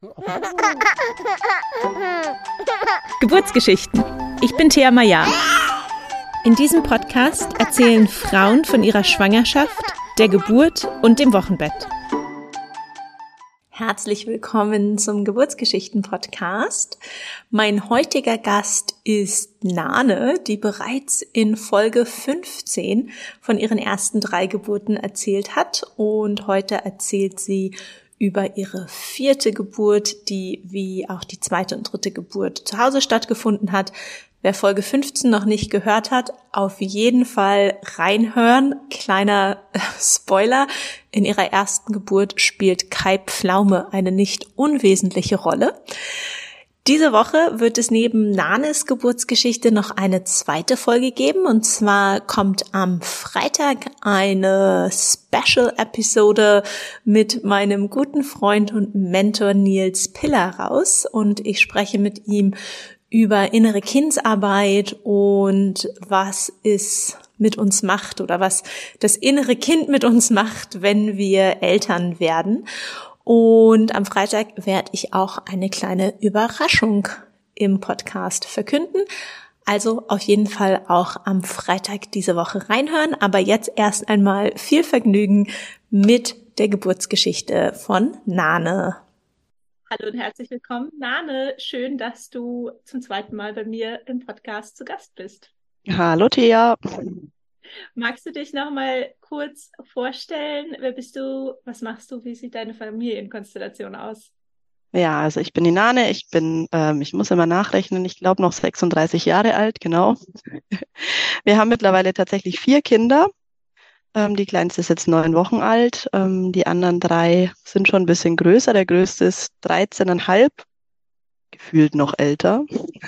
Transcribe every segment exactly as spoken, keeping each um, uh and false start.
Geburtsgeschichten. Ich bin Thea Maya. In diesem Podcast erzählen Frauen von ihrer Schwangerschaft, der Geburt und dem Wochenbett. Herzlich willkommen zum Geburtsgeschichten-Podcast. Mein heutiger Gast ist Nane, die bereits in Folge fünfzehn von ihren ersten drei Geburten erzählt hat. Und heute erzählt sie über ihre vierte Geburt, die wie auch die zweite und dritte Geburt zu Hause stattgefunden hat. Wer Folge fünfzehn noch nicht gehört hat, auf jeden Fall reinhören. Kleiner Spoiler, in ihrer ersten Geburt spielt Kai Pflaume eine nicht unwesentliche Rolle. Diese Woche wird es neben Nanes Geburtsgeschichte noch eine zweite Folge geben, und zwar kommt am Freitag eine Special-Episode mit meinem guten Freund und Mentor Nils Piller raus, und ich spreche mit ihm über innere Kindsarbeit und was es mit uns macht oder was das innere Kind mit uns macht, wenn wir Eltern werden. Und am Freitag werde ich auch eine kleine Überraschung im Podcast verkünden. Also auf jeden Fall auch am Freitag diese Woche reinhören. Aber jetzt erst einmal viel Vergnügen mit der Geburtsgeschichte von Nane. Hallo und herzlich willkommen, Nane. Schön, dass du zum zweiten Mal bei mir im Podcast zu Gast bist. Hallo Thea. Magst du dich noch mal kurz vorstellen? Wer bist du? Was machst du? Wie sieht deine Familienkonstellation aus? Ja, also ich bin die Nane. Ich bin, ähm, ich muss immer nachrechnen, ich glaube noch sechsunddreißig Jahre alt, genau. Wir haben mittlerweile tatsächlich vier Kinder. Ähm, die kleinste ist jetzt neun Wochen alt. Ähm, die anderen drei sind schon ein bisschen größer. Der größte ist dreizehn Komma fünf, gefühlt noch älter.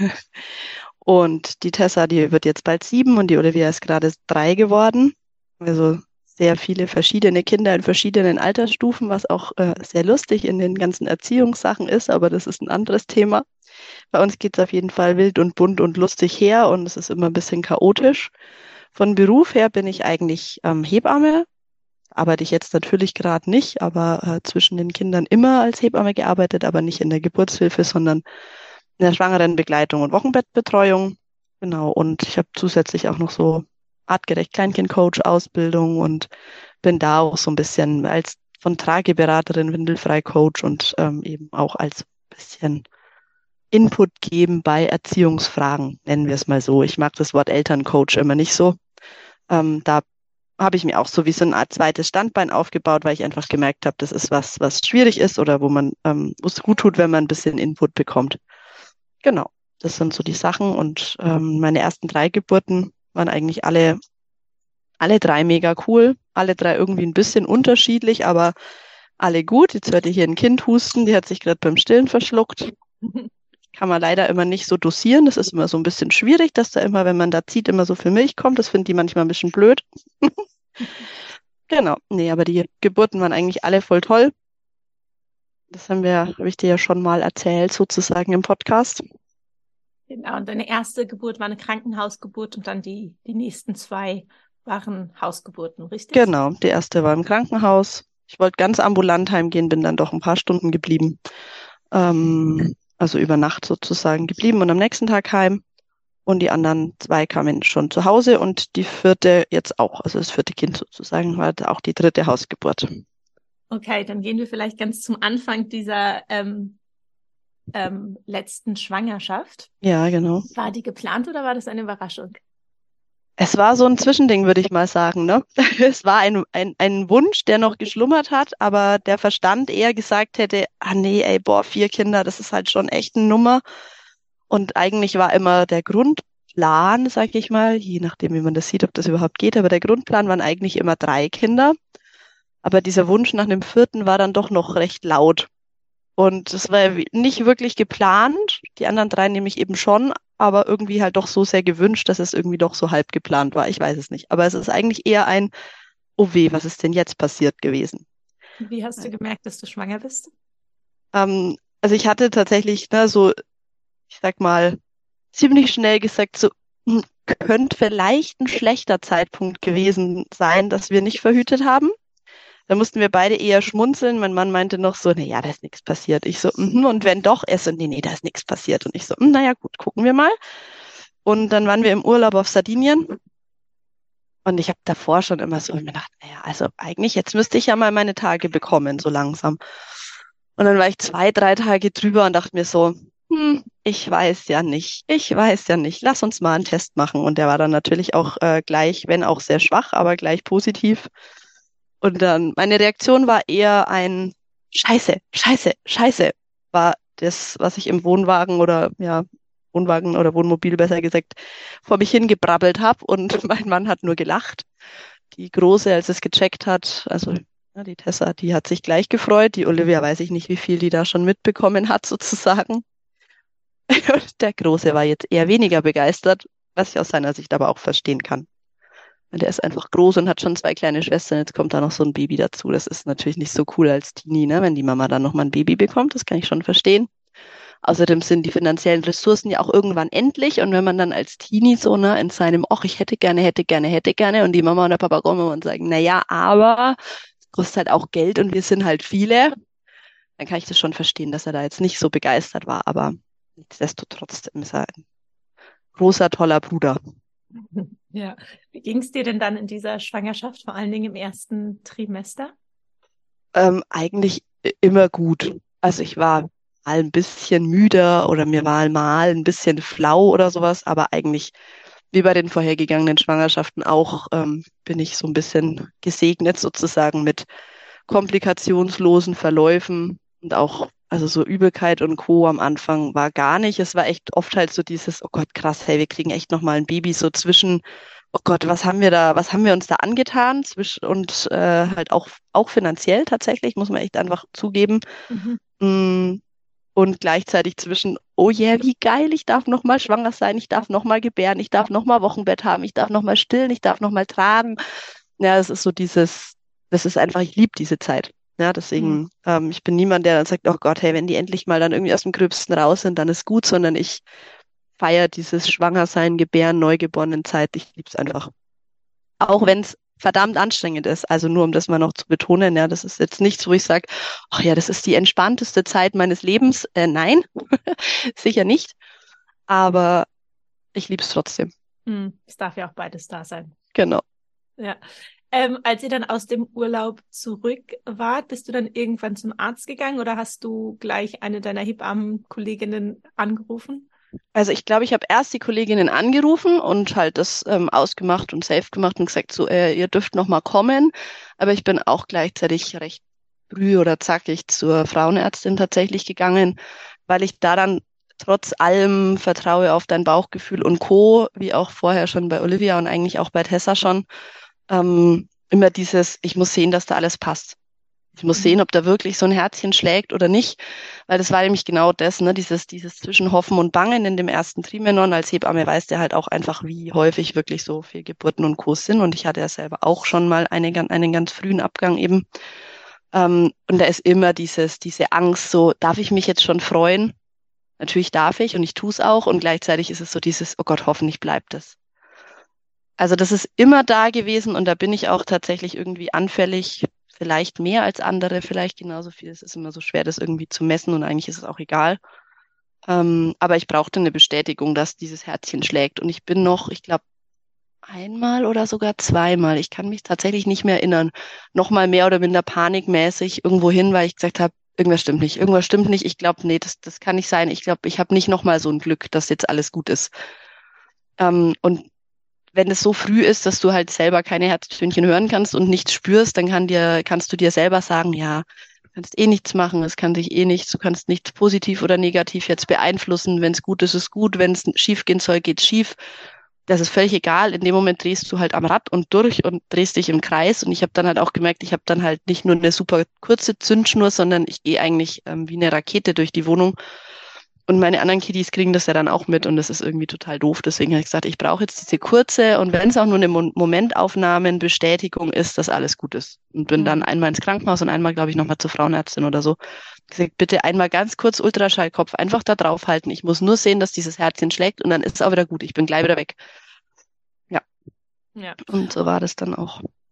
Und die Tessa, die wird jetzt bald sieben, und die Olivia ist gerade drei geworden. Also sehr viele verschiedene Kinder in verschiedenen Altersstufen, was auch äh, sehr lustig in den ganzen Erziehungssachen ist, aber das ist ein anderes Thema. Bei uns geht es auf jeden Fall wild und bunt und lustig her, und es ist immer ein bisschen chaotisch. Von Beruf her bin ich eigentlich ähm, Hebamme. Arbeite ich jetzt natürlich gerade nicht, aber äh, zwischen den Kindern immer als Hebamme gearbeitet, aber nicht in der Geburtshilfe, sondern in der Schwangerenbegleitung und Wochenbettbetreuung. Genau, und ich habe zusätzlich auch noch so artgerecht Kleinkind-Coach-Ausbildung und bin da auch so ein bisschen als von Trageberaterin, Windelfrei-Coach und ähm, eben auch als bisschen Input geben bei Erziehungsfragen, nennen wir es mal so. Ich mag das Wort Elterncoach immer nicht so. Ähm, da habe ich mir auch so wie so eine Art zweites Standbein aufgebaut, weil ich einfach gemerkt habe, das ist was, was schwierig ist oder wo man, ähm, wo es gut tut, wenn man ein bisschen Input bekommt. Genau, das sind so die Sachen, und ähm, meine ersten drei Geburten waren eigentlich alle, alle drei mega cool, alle drei irgendwie ein bisschen unterschiedlich, aber alle gut. Jetzt hört ihr hier ein Kind husten, die hat sich gerade beim Stillen verschluckt. Kann man leider immer nicht so dosieren. Das ist immer so ein bisschen schwierig, dass da immer, wenn man da zieht, immer so viel Milch kommt. Das finden die manchmal ein bisschen blöd. Genau. Nee, aber die Geburten waren eigentlich alle voll toll. Das haben wir, habe ich dir ja schon mal erzählt, sozusagen im Podcast. Genau, und deine erste Geburt war eine Krankenhausgeburt, und dann die, die nächsten zwei waren Hausgeburten, richtig? Genau, die erste war im Krankenhaus. Ich wollte ganz ambulant heimgehen, bin dann doch ein paar Stunden geblieben. Ähm, also über Nacht sozusagen geblieben und am nächsten Tag heim. Und die anderen zwei kamen schon zu Hause, und die vierte jetzt auch, also das vierte Kind sozusagen, war auch die dritte Hausgeburt. Okay, dann gehen wir vielleicht ganz zum Anfang dieser ähm, ähm, letzten Schwangerschaft. Ja, genau. War die geplant oder war das eine Überraschung? Es war so ein Zwischending, würde ich mal sagen, ne? Es war ein, ein, ein Wunsch, der noch geschlummert hat, aber der Verstand eher gesagt hätte, ah nee, ey, boah, vier Kinder, das ist halt schon echt eine Nummer. Und eigentlich war immer der Grundplan, sag ich mal, je nachdem, wie man das sieht, ob das überhaupt geht, aber der Grundplan waren eigentlich immer drei Kinder. Aber dieser Wunsch nach einem vierten war dann doch noch recht laut. Und es war nicht wirklich geplant, die anderen drei nämlich eben schon, aber irgendwie halt doch so sehr gewünscht, dass es irgendwie doch so halb geplant war. Ich weiß es nicht. Aber es ist eigentlich eher ein, oh weh, was ist denn jetzt passiert gewesen? Wie hast du gemerkt, dass du schwanger bist? Ähm, also ich hatte tatsächlich, ne, so, ich sag mal, ziemlich schnell gesagt, so, hm, könnte vielleicht ein schlechter Zeitpunkt gewesen sein, dass wir nicht verhütet haben. Da mussten wir beide eher schmunzeln. Mein Mann meinte noch so, na ja, da ist nichts passiert. Ich so, mhm, und wenn doch, er so, nee, nee, da ist nichts passiert. Und ich so, naja, gut, gucken wir mal. Und dann waren wir im Urlaub auf Sardinien. Und ich habe davor schon immer so mir gedacht, naja, also eigentlich, jetzt müsste ich ja mal meine Tage bekommen, so langsam. Und dann war ich zwei, drei Tage drüber und dachte mir so, hm, ich weiß ja nicht, ich weiß ja nicht, lass uns mal einen Test machen. Und der war dann natürlich auch äh, gleich, wenn auch sehr schwach, aber gleich positiv. Und dann, meine Reaktion war eher ein Scheiße, Scheiße, Scheiße, war das, was ich im Wohnwagen oder, ja, Wohnwagen oder Wohnmobil besser gesagt, vor mich hingebrabbelt habe. Und mein Mann hat nur gelacht. Die Große, als es gecheckt hat, also ja, die Tessa, die hat sich gleich gefreut. Die Olivia weiß ich nicht, wie viel die da schon mitbekommen hat, sozusagen. Und der Große war jetzt eher weniger begeistert, was ich aus seiner Sicht aber auch verstehen kann. Und der ist einfach groß und hat schon zwei kleine Schwestern. Jetzt kommt da noch so ein Baby dazu. Das ist natürlich nicht so cool als Teenie, ne? Wenn die Mama dann noch mal ein Baby bekommt. Das kann ich schon verstehen. Außerdem sind die finanziellen Ressourcen ja auch irgendwann endlich. Und wenn man dann als Teenie so, ne, in seinem, ach, ich hätte gerne, hätte gerne, hätte gerne, und die Mama und der Papa kommen und sagen, na ja, aber es kostet halt auch Geld und wir sind halt viele, dann kann ich das schon verstehen, dass er da jetzt nicht so begeistert war. Aber nichtsdestotrotz ist er ein großer, toller Bruder. Ja. Wie ging es dir denn dann in dieser Schwangerschaft, vor allen Dingen im ersten Trimester? Ähm, eigentlich immer gut. Also ich war mal ein bisschen müder oder mir war mal ein bisschen flau oder sowas, aber eigentlich wie bei den vorhergegangenen Schwangerschaften auch ähm, bin ich so ein bisschen gesegnet sozusagen mit komplikationslosen Verläufen und auch, also so Übelkeit und Co. am Anfang war gar nicht. Es war echt oft halt so dieses, oh Gott, krass, hey, wir kriegen echt nochmal ein Baby so zwischen, oh Gott, was haben wir da, was haben wir uns da angetan? Zwischen, und äh, halt auch, auch finanziell tatsächlich, muss man echt einfach zugeben. Mhm. Mm, Und gleichzeitig zwischen, oh yeah, wie geil, ich darf nochmal schwanger sein, ich darf nochmal gebären, ich darf nochmal Wochenbett haben, ich darf nochmal stillen, ich darf nochmal tragen. Ja, es ist so dieses, das ist einfach, ich liebe diese Zeit. Ja, deswegen, Mhm. ähm, ich bin niemand, der dann sagt, oh Gott, hey, wenn die endlich mal dann irgendwie aus dem Gröbsten raus sind, dann ist gut, sondern ich feiere dieses Schwangersein, Gebären, neugeborenen Zeit. Ich liebe es einfach. Auch wenn es verdammt anstrengend ist. Also nur um das mal noch zu betonen, ja, das ist jetzt nichts, wo ich sage, ach ja, das ist die entspannteste Zeit meines Lebens. Äh, nein, sicher nicht. Aber ich liebe es trotzdem. Mhm. Es darf ja auch beides da sein. Genau. Ja. Ähm, als ihr dann aus dem Urlaub zurück wart, bist du dann irgendwann zum Arzt gegangen oder hast du gleich eine deiner Hebammenkolleginnen angerufen? Also ich glaube, ich habe erst die Kolleginnen angerufen und halt das ähm, ausgemacht und safe gemacht und gesagt, so, äh, ihr dürft noch mal kommen. Aber ich bin auch gleichzeitig recht früh oder zackig zur Frauenärztin tatsächlich gegangen, weil ich daran trotz allem vertraue auf dein Bauchgefühl und Co., wie auch vorher schon bei Olivia und eigentlich auch bei Tessa schon, ähm, immer dieses, ich muss sehen, dass da alles passt. Ich muss Mhm. sehen, ob da wirklich so ein Herzchen schlägt oder nicht, weil das war nämlich genau das, ne, dieses, dieses zwischen Hoffen und Bangen in dem ersten Trimenon. Als Hebamme weiß der halt auch einfach, wie häufig wirklich so Fehlgeburten und Co. sind. Und ich hatte ja selber auch schon mal eine, gan- einen ganz frühen Abgang eben. Ähm, und da ist immer dieses, diese Angst, so, darf ich mich jetzt schon freuen? Natürlich darf ich und ich tue es auch. Und gleichzeitig ist es so dieses, oh Gott, hoffentlich bleibt es. Also das ist immer da gewesen und da bin ich auch tatsächlich irgendwie anfällig, vielleicht mehr als andere, vielleicht genauso viel. Es ist immer so schwer, das irgendwie zu messen und eigentlich ist es auch egal. Ähm, aber ich brauchte eine Bestätigung, dass dieses Herzchen schlägt. Und ich bin noch, ich glaube, einmal oder sogar zweimal, ich kann mich tatsächlich nicht mehr erinnern, nochmal mehr oder minder panikmäßig irgendwo hin, weil ich gesagt habe, irgendwas stimmt nicht, irgendwas stimmt nicht. Ich glaube, nee, das, das kann nicht sein. Ich glaube, ich habe nicht nochmal so ein Glück, dass jetzt alles gut ist. Ähm, und wenn es so früh ist, dass du halt selber keine Herztönchen hören kannst und nichts spürst, dann kann dir, kannst du dir selber sagen, ja, du kannst eh nichts machen, es kann dich eh nichts, du kannst nichts positiv oder negativ jetzt beeinflussen. Wenn es gut ist, ist gut, wenn es schief gehen soll, geht's schief. Das ist völlig egal. In dem Moment drehst du halt am Rad und durch und drehst dich im Kreis. Und ich habe dann halt auch gemerkt, ich habe dann halt nicht nur eine super kurze Zündschnur, sondern ich gehe eigentlich ähm, wie eine Rakete durch die Wohnung. Und meine anderen Kiddies kriegen das ja dann auch mit und das ist irgendwie total doof. Deswegen habe ich gesagt, ich brauche jetzt diese kurze und wenn es auch nur eine Mo Momentaufnahmenbestätigung ist, dass alles gut ist. Und bin dann Mhm. einmal ins Krankenhaus und einmal, glaube ich, nochmal zur Frauenärztin oder so. Gesagt, bitte einmal ganz kurz Ultraschallkopf einfach da draufhalten. Ich muss nur sehen, dass dieses Herzchen schlägt und dann ist es auch wieder gut. Ich bin gleich wieder weg. Ja, Ja. und so war das dann auch.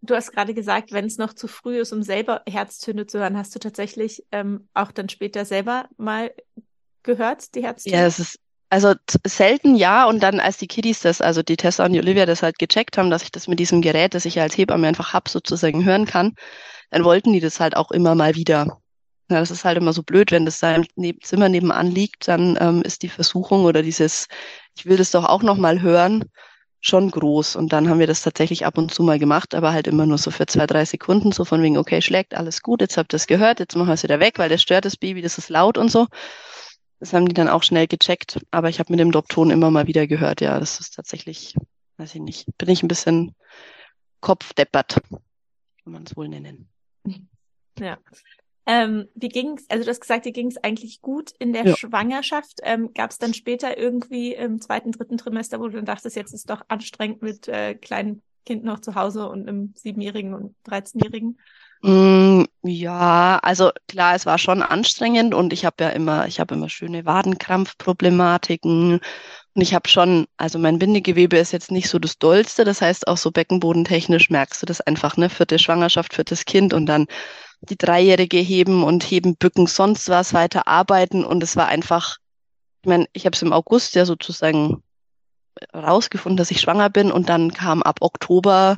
du hast gerade gesagt, wenn es noch zu früh ist, um selber Herztöne zu hören, hast du tatsächlich ähm, auch dann später selber mal gehört, die Ja, Herztöne? es ist also t- selten ja und dann als die Kiddies das, also die Tessa und die Olivia das halt gecheckt haben, dass ich das mit diesem Gerät, das ich ja als Hebamme einfach hab, sozusagen hören kann, dann wollten die das halt auch immer mal wieder. Ja, das ist halt immer so blöd, wenn das da im Neb Zimmer nebenan liegt, dann ähm, ist die Versuchung oder dieses, ich will das doch auch noch mal hören, schon groß. Und dann haben wir das tatsächlich ab und zu mal gemacht, aber halt immer nur so für zwei, drei Sekunden, so von wegen, okay, schlägt, alles gut, jetzt habt ihr es gehört, jetzt machen wir es wieder weg, weil das stört das Baby, das ist laut und so. Das haben die dann auch schnell gecheckt, aber ich habe mit dem Dopton immer mal wieder gehört, ja, das ist tatsächlich, weiß ich nicht, bin ich ein bisschen kopfdeppert, kann man es wohl nennen. Ja. Ähm, wie ging's, also du hast gesagt, dir ging's eigentlich gut in der Ja. Schwangerschaft. Ähm, gab es dann später irgendwie im zweiten, dritten Trimester, wo du dann dachtest, jetzt ist doch anstrengend mit äh, kleinen Kind noch zu Hause und einem Siebenjährigen und dreizehnjährigen? Mm, ja, also klar, es war schon anstrengend und ich habe ja immer, ich habe immer schöne Wadenkrampfproblematiken und ich habe schon, also mein Bindegewebe ist jetzt nicht so das Dollste, das heißt auch so beckenbodentechnisch merkst du das einfach, ne, vierte Schwangerschaft, viertes Kind und dann die Dreijährige heben und heben, bücken, sonst was, weiter arbeiten und es war einfach, ich meine, ich habe es im August ja sozusagen rausgefunden, dass ich schwanger bin und dann kam ab Oktober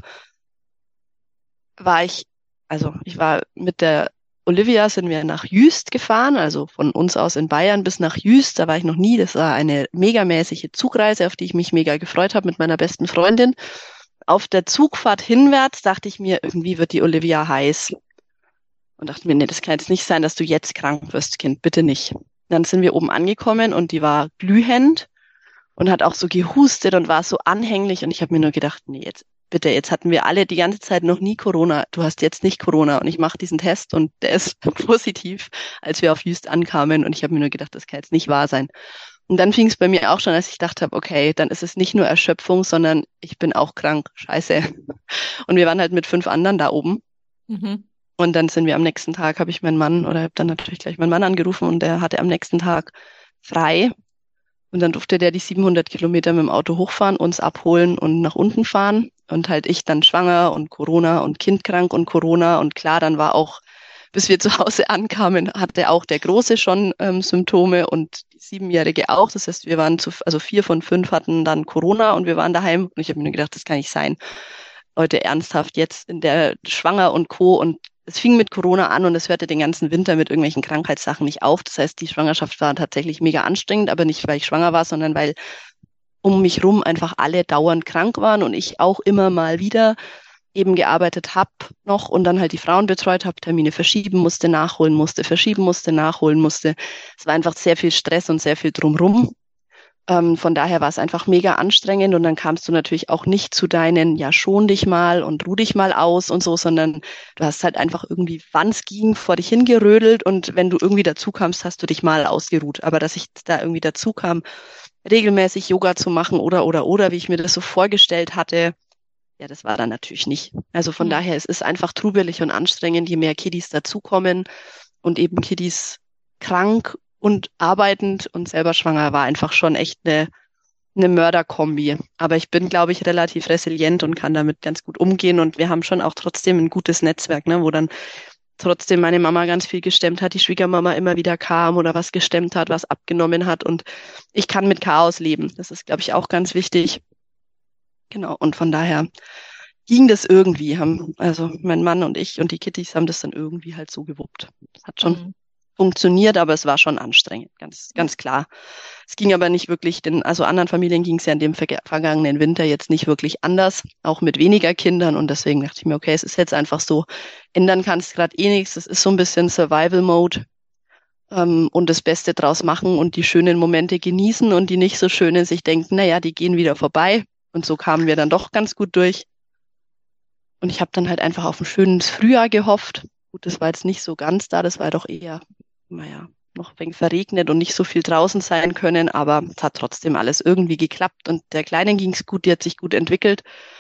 war ich, also ich war mit der Olivia sind wir nach Jüst gefahren, also von uns aus in Bayern bis nach Jüst, da war ich noch nie. Das war eine megamäßige Zugreise, auf die ich mich mega gefreut habe mit meiner besten Freundin. Auf der Zugfahrt hinwärts dachte ich mir, irgendwie wird die Olivia heiß. Und dachte mir, nee, das kann jetzt nicht sein, dass du jetzt krank wirst, Kind, bitte nicht. Dann sind wir oben angekommen und die war glühend und hat auch so gehustet und war so anhänglich und ich habe mir nur gedacht, nee, jetzt bitte, jetzt hatten wir alle die ganze Zeit noch nie Corona. Du hast jetzt nicht Corona und ich mache diesen Test und der ist positiv, als wir auf Jüst ankamen und ich habe mir nur gedacht, das kann jetzt nicht wahr sein. Und dann fing es bei mir auch schon, als ich dachte, okay, dann ist es nicht nur Erschöpfung, sondern ich bin auch krank. Scheiße. Und wir waren halt mit fünf anderen da oben. Mhm. Und dann sind wir am nächsten Tag, habe ich meinen Mann oder habe dann natürlich gleich meinen Mann angerufen und der hatte am nächsten Tag frei. Und dann durfte der die siebenhundert Kilometer mit dem Auto hochfahren, uns abholen und nach unten fahren. Und halt ich dann schwanger und Corona und Kind krank und Corona. Und klar, dann war auch, bis wir zu Hause ankamen, hatte auch der Große schon ähm, Symptome und die Siebenjährige auch. Das heißt, wir waren zu, also vier von fünf hatten dann Corona und wir waren daheim. Und ich habe mir nur gedacht, das kann nicht sein. Leute, ernsthaft jetzt in der Schwanger und Co. Und es fing mit Corona an und es hörte den ganzen Winter mit irgendwelchen Krankheitssachen nicht auf. Das heißt, die Schwangerschaft war tatsächlich mega anstrengend, aber nicht, weil ich schwanger war, sondern weil um mich rum einfach alle dauernd krank waren und ich auch immer mal wieder eben gearbeitet habe noch und dann halt die Frauen betreut habe, Termine verschieben musste, nachholen musste, verschieben musste, nachholen musste. Es war einfach sehr viel Stress und sehr viel drumrum. Ähm, von daher war es einfach mega anstrengend und dann kamst du natürlich auch nicht zu deinen, ja, schon dich mal und ruh dich mal aus und so, sondern du hast halt einfach irgendwie, wann es ging, vor dich hingerödelt und wenn du irgendwie dazu kamst, hast du dich mal ausgeruht. Aber dass ich da irgendwie dazu kam, regelmäßig Yoga zu machen oder, oder, oder, wie ich mir das so vorgestellt hatte, ja, das war dann natürlich nicht. Also von Mhm. daher, es ist einfach trubelig und anstrengend, je mehr Kiddies dazukommen und eben Kiddies krank und arbeitend und selber schwanger war einfach schon echt eine, eine Mörderkombi. Aber ich bin, glaube ich, relativ resilient und kann damit ganz gut umgehen und wir haben schon auch trotzdem ein gutes Netzwerk, ne, wo dann trotzdem meine Mama ganz viel gestemmt hat, die Schwiegermama immer wieder kam oder was gestemmt hat, was abgenommen hat und ich kann mit Chaos leben. Das ist, glaube ich, auch ganz wichtig. Genau. Und von daher ging das irgendwie, haben, also mein Mann und ich und die Kittys haben das dann irgendwie halt so gewuppt. Das hat schon Mhm. funktioniert, aber es war schon anstrengend, ganz, ganz klar. Es ging aber nicht wirklich, denn, also anderen Familien ging es ja in dem verga- vergangenen Winter jetzt nicht wirklich anders, auch mit weniger Kindern und deswegen dachte ich mir, okay, es ist jetzt einfach so, ändern kannst du gerade eh nichts, es ist so ein bisschen Survival Mode ähm, und das Beste draus machen und die schönen Momente genießen und die nicht so schönen sich denken, naja, die gehen wieder vorbei und so kamen wir dann doch ganz gut durch. Und ich habe dann halt einfach auf ein schönes Frühjahr gehofft. Gut, das war jetzt nicht so ganz da, das war doch eher, naja, noch ein wenig verregnet und nicht so viel draußen sein können, aber es hat trotzdem alles irgendwie geklappt und der Kleinen ging es gut, die hat sich gut entwickelt.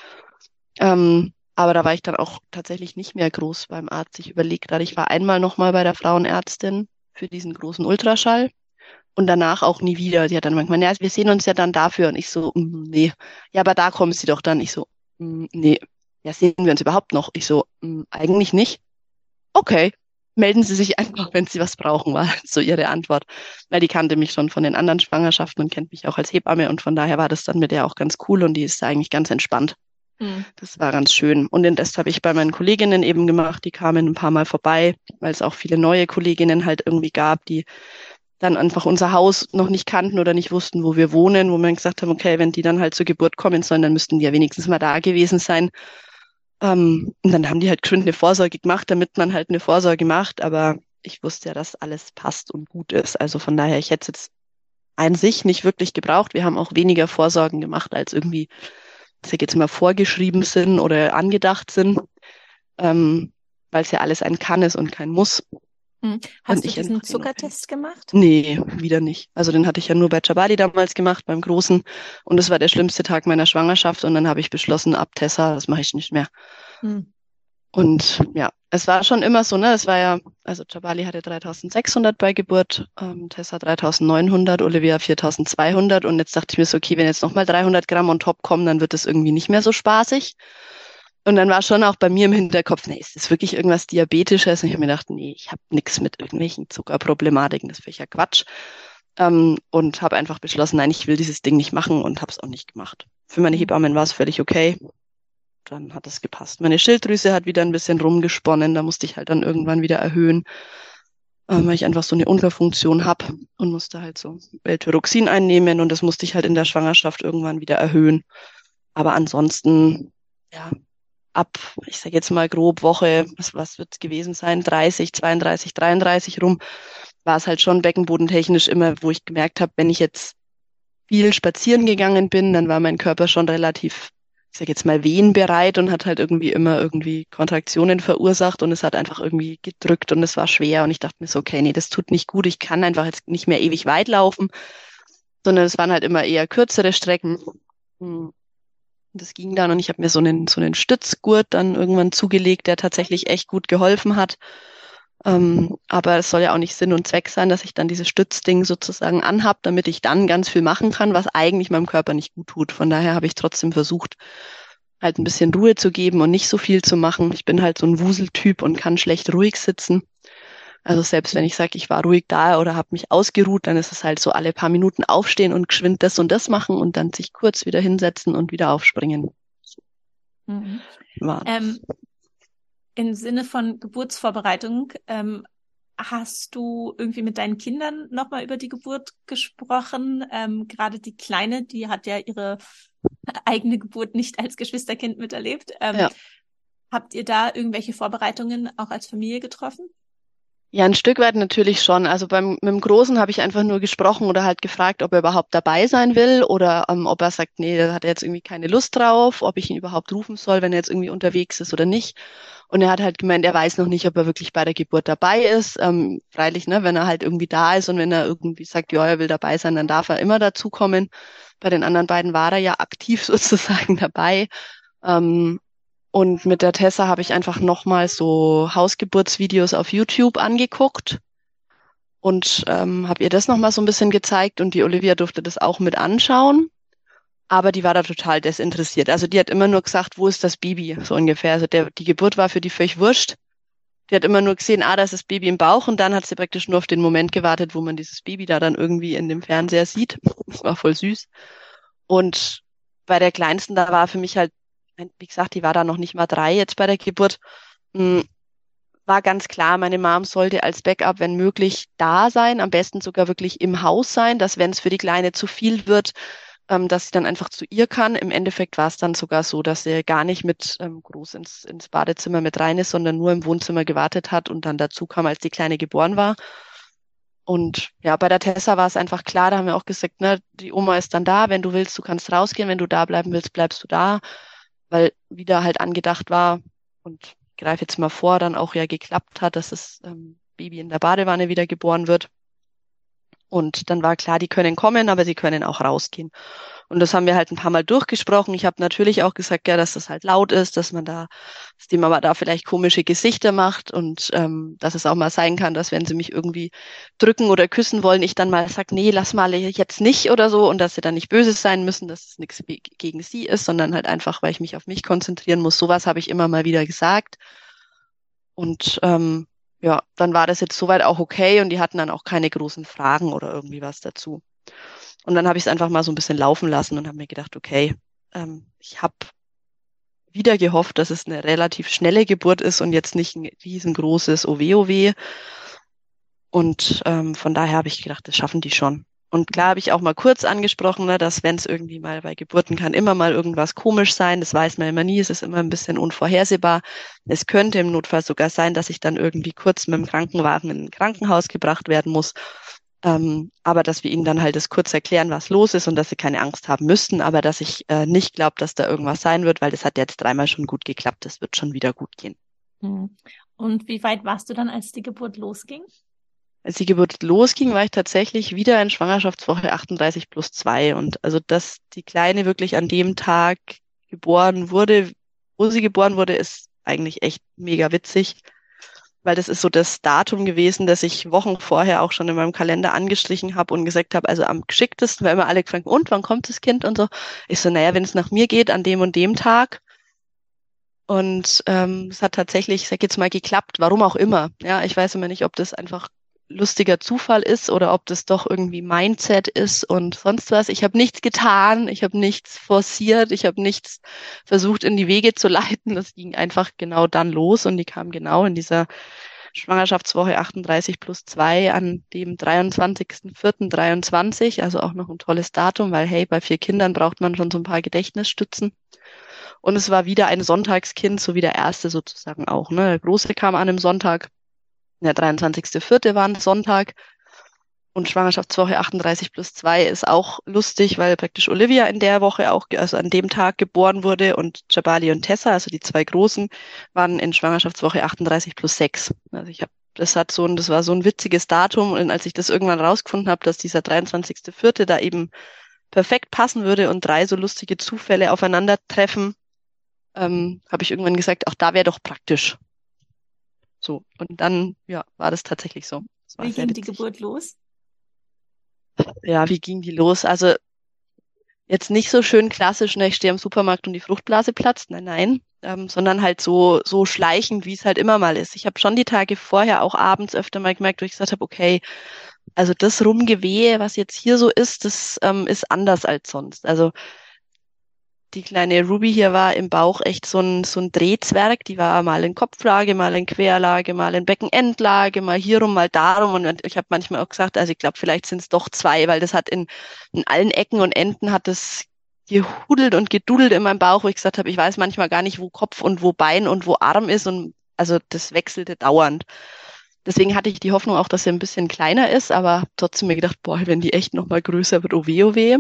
Ähm, aber da war ich dann auch tatsächlich nicht mehr groß beim Arzt. Ich überlegt gerade, ich war einmal nochmal bei der Frauenärztin für diesen großen Ultraschall und danach auch nie wieder. Die hat dann manchmal, ja, wir sehen uns ja dann dafür und ich so, mm, nee, ja, aber da kommen Sie doch dann. Ich so, mm, nee. ja, sehen wir uns überhaupt noch? Ich so, "Mm, eigentlich nicht. Okay, melden Sie sich einfach, wenn Sie was brauchen", war so ihre Antwort. Weil die kannte mich schon von den anderen Schwangerschaften und kennt mich auch als Hebamme und von daher war das dann mit der auch ganz cool und die ist da eigentlich ganz entspannt. Hm. Das war ganz schön. Und den Rest habe ich bei meinen Kolleginnen eben gemacht. Die kamen ein paar Mal vorbei, weil es auch viele neue Kolleginnen halt irgendwie gab, die dann einfach unser Haus noch nicht kannten oder nicht wussten, wo wir wohnen, wo wir gesagt haben, okay, wenn die dann halt zur Geburt kommen sollen, dann müssten die ja wenigstens mal da gewesen sein. Ähm, und dann haben die halt geschwind eine Vorsorge gemacht, damit man halt eine Vorsorge macht. Aber ich wusste ja, dass alles passt und gut ist. Also von daher, ich hätte es jetzt an sich nicht wirklich gebraucht. Wir haben auch weniger Vorsorgen gemacht, als irgendwie, ich sag jetzt mal, vorgeschrieben sind oder angedacht sind, ähm, weil es ja alles ein Kann ist und kein Muss. Hm. Und Hast du ich diesen einfach nur noch kein- Zuckertest gemacht? Nee, wieder nicht. Also den hatte ich ja nur bei Jabali damals gemacht, beim Großen. Und das war der schlimmste Tag meiner Schwangerschaft. Und dann habe ich beschlossen, ab Tessa, das mache ich nicht mehr. Hm. Und ja, es war schon immer so, ne? Es war ja, also Jabali hatte dreitausendsechshundert bei Geburt, ähm, Tessa dreitausendneunhundert, Olivia viertausendzweihundert. Und jetzt dachte ich mir so, okay, wenn jetzt nochmal dreihundert Gramm on top kommen, dann wird das irgendwie nicht mehr so spaßig. Und dann war schon auch bei mir im Hinterkopf, nee, ist das wirklich irgendwas Diabetisches? Und ich habe mir gedacht, nee, ich habe nichts mit irgendwelchen Zuckerproblematiken, das wäre ja Quatsch. Ähm, und habe einfach beschlossen, nein, ich will dieses Ding nicht machen und habe es auch nicht gemacht. Für meine Hm. Hebammen war es völlig okay. Dann hat es gepasst. Meine Schilddrüse hat wieder ein bisschen rumgesponnen, da musste ich halt dann irgendwann wieder erhöhen, ähm, weil ich einfach so eine Unterfunktion habe und musste halt so L-Tyroxin einnehmen und das musste ich halt in der Schwangerschaft irgendwann wieder erhöhen. Aber ansonsten, ja, ab, ich sage jetzt mal grob Woche, was, was wird es gewesen sein, dreißig, zweiunddreißig, dreiunddreißig rum, war es halt schon beckenbodentechnisch immer, wo ich gemerkt habe, wenn ich jetzt viel spazieren gegangen bin, dann war mein Körper schon relativ, ich sage jetzt mal, wehenbereit und hat halt irgendwie immer irgendwie Kontraktionen verursacht und es hat einfach irgendwie gedrückt und es war schwer und ich dachte mir so, okay, nee, das tut nicht gut, ich kann einfach jetzt nicht mehr ewig weit laufen, sondern es waren halt immer eher kürzere Strecken. Hm. Das ging dann und ich habe mir so einen, so einen Stützgurt dann irgendwann zugelegt, der tatsächlich echt gut geholfen hat. Ähm, aber es soll ja auch nicht Sinn und Zweck sein, dass ich dann dieses Stützding sozusagen anhab, damit ich dann ganz viel machen kann, was eigentlich meinem Körper nicht gut tut. Von daher habe ich trotzdem versucht, halt ein bisschen Ruhe zu geben und nicht so viel zu machen. Ich bin halt so ein Wuseltyp und kann schlecht ruhig sitzen. Also selbst wenn ich sage, ich war ruhig da oder habe mich ausgeruht, dann ist es halt so alle paar Minuten aufstehen und geschwind das und das machen und dann sich kurz wieder hinsetzen und wieder aufspringen. Mhm. War Ähm, im Sinne von Geburtsvorbereitung, ähm, hast du irgendwie mit deinen Kindern nochmal über die Geburt gesprochen? Ähm, gerade die Kleine, die hat ja ihre eigene Geburt nicht als Geschwisterkind miterlebt. Ähm, ja. habt ihr da irgendwelche Vorbereitungen auch als Familie getroffen? Ja, ein Stück weit natürlich schon. Also beim mit dem Großen habe ich einfach nur gesprochen oder halt gefragt, ob er überhaupt dabei sein will oder ähm, ob er sagt, nee, da hat er jetzt irgendwie keine Lust drauf, ob ich ihn überhaupt rufen soll, wenn er jetzt irgendwie unterwegs ist oder nicht. Und er hat halt gemeint, er weiß noch nicht, ob er wirklich bei der Geburt dabei ist. Ähm, freilich, ne, wenn er halt irgendwie da ist und wenn er irgendwie sagt, ja, er will dabei sein, dann darf er immer dazukommen. Bei den anderen beiden war er ja aktiv sozusagen dabei. Ähm, und mit der Tessa habe ich einfach nochmal so Hausgeburtsvideos auf YouTube angeguckt und ähm, habe ihr das nochmal so ein bisschen gezeigt und die Olivia durfte das auch mit anschauen, aber die war da total desinteressiert. Also die hat immer nur gesagt, wo ist das Baby, so ungefähr. Also der, die Geburt war für die völlig wurscht. Die hat immer nur gesehen, ah, da ist das Baby im Bauch und dann hat sie praktisch nur auf den Moment gewartet, wo man dieses Baby da dann irgendwie in dem Fernseher sieht. Das war voll süß. Und bei der Kleinsten, da war für mich halt, wie gesagt, die war da noch nicht mal drei jetzt bei der Geburt, mh, war ganz klar, meine Mom sollte als Backup, wenn möglich, da sein, am besten sogar wirklich im Haus sein, dass wenn es für die Kleine zu viel wird, ähm, dass sie dann einfach zu ihr kann. Im Endeffekt war es dann sogar so, dass sie gar nicht mit ähm, groß ins, ins Badezimmer mit rein ist, sondern nur im Wohnzimmer gewartet hat und dann dazu kam, als die Kleine geboren war. Und ja, bei der Tessa war es einfach klar, da haben wir auch gesagt, ne, die Oma ist dann da, wenn du willst, du kannst rausgehen, wenn du da bleiben willst, bleibst du da, weil wieder halt angedacht war und ich greife jetzt mal vor, dann auch ja geklappt hat, dass das ähm, Baby in der Badewanne wieder geboren wird. Und dann war klar, die können kommen, aber sie können auch rausgehen. Und das haben wir halt ein paar Mal durchgesprochen. Ich habe natürlich auch gesagt, ja, dass das halt laut ist, dass man da, dass die Mama da vielleicht komische Gesichter macht und ähm, dass es auch mal sein kann, dass wenn sie mich irgendwie drücken oder küssen wollen, ich dann mal sage, nee, lass mal jetzt nicht oder so und dass sie dann nicht böse sein müssen, dass es nichts gegen sie ist, sondern halt einfach, weil ich mich auf mich konzentrieren muss. Sowas habe ich immer mal wieder gesagt. Und ähm, ja, dann war das jetzt soweit auch okay und die hatten dann auch keine großen Fragen oder irgendwie was dazu. Und dann habe ich es einfach mal so ein bisschen laufen lassen und habe mir gedacht, okay, ähm, ich habe wieder gehofft, dass es eine relativ schnelle Geburt ist und jetzt nicht ein riesengroßes O W O W. Und ähm, von daher habe ich gedacht, das schaffen die schon. Und klar habe ich auch mal kurz angesprochen, ne, dass wenn es irgendwie mal bei Geburten kann immer mal irgendwas komisch sein, das weiß man immer nie, es ist immer ein bisschen unvorhersehbar. Es könnte im Notfall sogar sein, dass ich dann irgendwie kurz mit dem Krankenwagen in ein Krankenhaus gebracht werden muss. Ähm, aber dass wir ihnen dann halt das kurz erklären, was los ist und dass sie keine Angst haben müssten, aber dass ich äh, nicht glaube, dass da irgendwas sein wird, weil das hat jetzt dreimal schon gut geklappt, das wird schon wieder gut gehen. Und wie weit warst du dann, als die Geburt losging? Als die Geburt losging, war ich tatsächlich wieder in Schwangerschaftswoche achtunddreißig plus zwei. Und also, dass die Kleine wirklich an dem Tag geboren wurde, wo sie geboren wurde, ist eigentlich echt mega witzig, weil das ist so das Datum gewesen, das ich Wochen vorher auch schon in meinem Kalender angestrichen habe und gesagt habe, also am geschicktesten, weil immer alle gefragt, und wann kommt das Kind und so. Ich so, naja, wenn es nach mir geht, an dem und dem Tag. Und ähm, es hat tatsächlich, ich sag jetzt mal, geklappt, warum auch immer. Ja, ich weiß immer nicht, ob das einfach lustiger Zufall ist oder ob das doch irgendwie Mindset ist und sonst was. Ich habe nichts getan, ich habe nichts forciert, ich habe nichts versucht in die Wege zu leiten. Das ging einfach genau dann los und die kam genau in dieser Schwangerschaftswoche achtunddreißig plus zwei an dem dreiundzwanzigsten vierten dreiundzwanzig, also auch noch ein tolles Datum, weil hey, bei vier Kindern braucht man schon so ein paar Gedächtnisstützen. Und es war wieder ein Sonntagskind, so wie der erste sozusagen auch. Ne? Der Große kam an einem Sonntag. Der dreiundzwanzigste vierte war ein Sonntag und Schwangerschaftswoche achtunddreißig plus zwei ist auch lustig, weil praktisch Olivia in der Woche auch, also an dem Tag geboren wurde und Jabali und Tessa, also die zwei Großen, waren in Schwangerschaftswoche achtunddreißig plus sechs. Also ich habe, das hat so ein, das war so ein witziges Datum und als ich das irgendwann rausgefunden habe, dass dieser dreiundzwanzigste vierte da eben perfekt passen würde und drei so lustige Zufälle aufeinandertreffen, ähm, habe ich irgendwann gesagt, auch da wäre doch praktisch. So, und dann, ja, war das tatsächlich so. Das war Wie sehr ging die witzig. Geburt los? Ja, wie ging die los? Also jetzt nicht so schön klassisch, ne, ich stehe am Supermarkt und die Fruchtblase platzt, nein, nein, ähm, sondern halt so so schleichend, wie es halt immer mal ist. Ich habe schon die Tage vorher auch abends öfter mal gemerkt, wo ich gesagt habe, okay, also das Rumgewehe, was jetzt hier so ist, das ähm, ist anders als sonst. Also die kleine Ruby hier war im Bauch echt so ein, so ein Drehzwerg. Die war mal in Kopflage, mal in Querlage, mal in Beckenendlage, mal hierum, mal darum. Und ich habe manchmal auch gesagt, also ich glaube, vielleicht sind es doch zwei, weil das hat in, in allen Ecken und Enden hat es gehudelt und gedudelt in meinem Bauch, wo ich gesagt habe, ich weiß manchmal gar nicht, wo Kopf und wo Bein und wo Arm ist. Und also das wechselte dauernd. Deswegen hatte ich die Hoffnung auch, dass sie ein bisschen kleiner ist, aber trotzdem mir gedacht, boah, wenn die echt noch mal größer wird, oh weh, oh weh.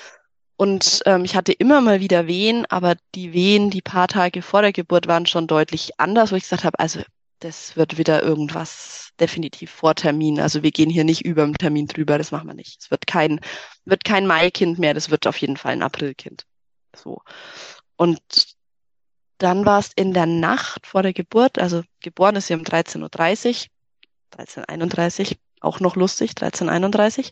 Und ähm, ich hatte immer mal wieder Wehen, aber die Wehen, die paar Tage vor der Geburt, waren schon deutlich anders, wo ich gesagt habe, also das wird wieder irgendwas definitiv vor Termin. Also wir gehen hier nicht über dem Termin drüber, das machen wir nicht. Es wird kein, wird kein Maikind mehr, das wird auf jeden Fall ein Aprilkind. So. Und dann war es in der Nacht vor der Geburt, also geboren ist sie um dreizehn Uhr dreißig, dreizehn Uhr einunddreißig, auch noch lustig, dreizehn Uhr einunddreißig.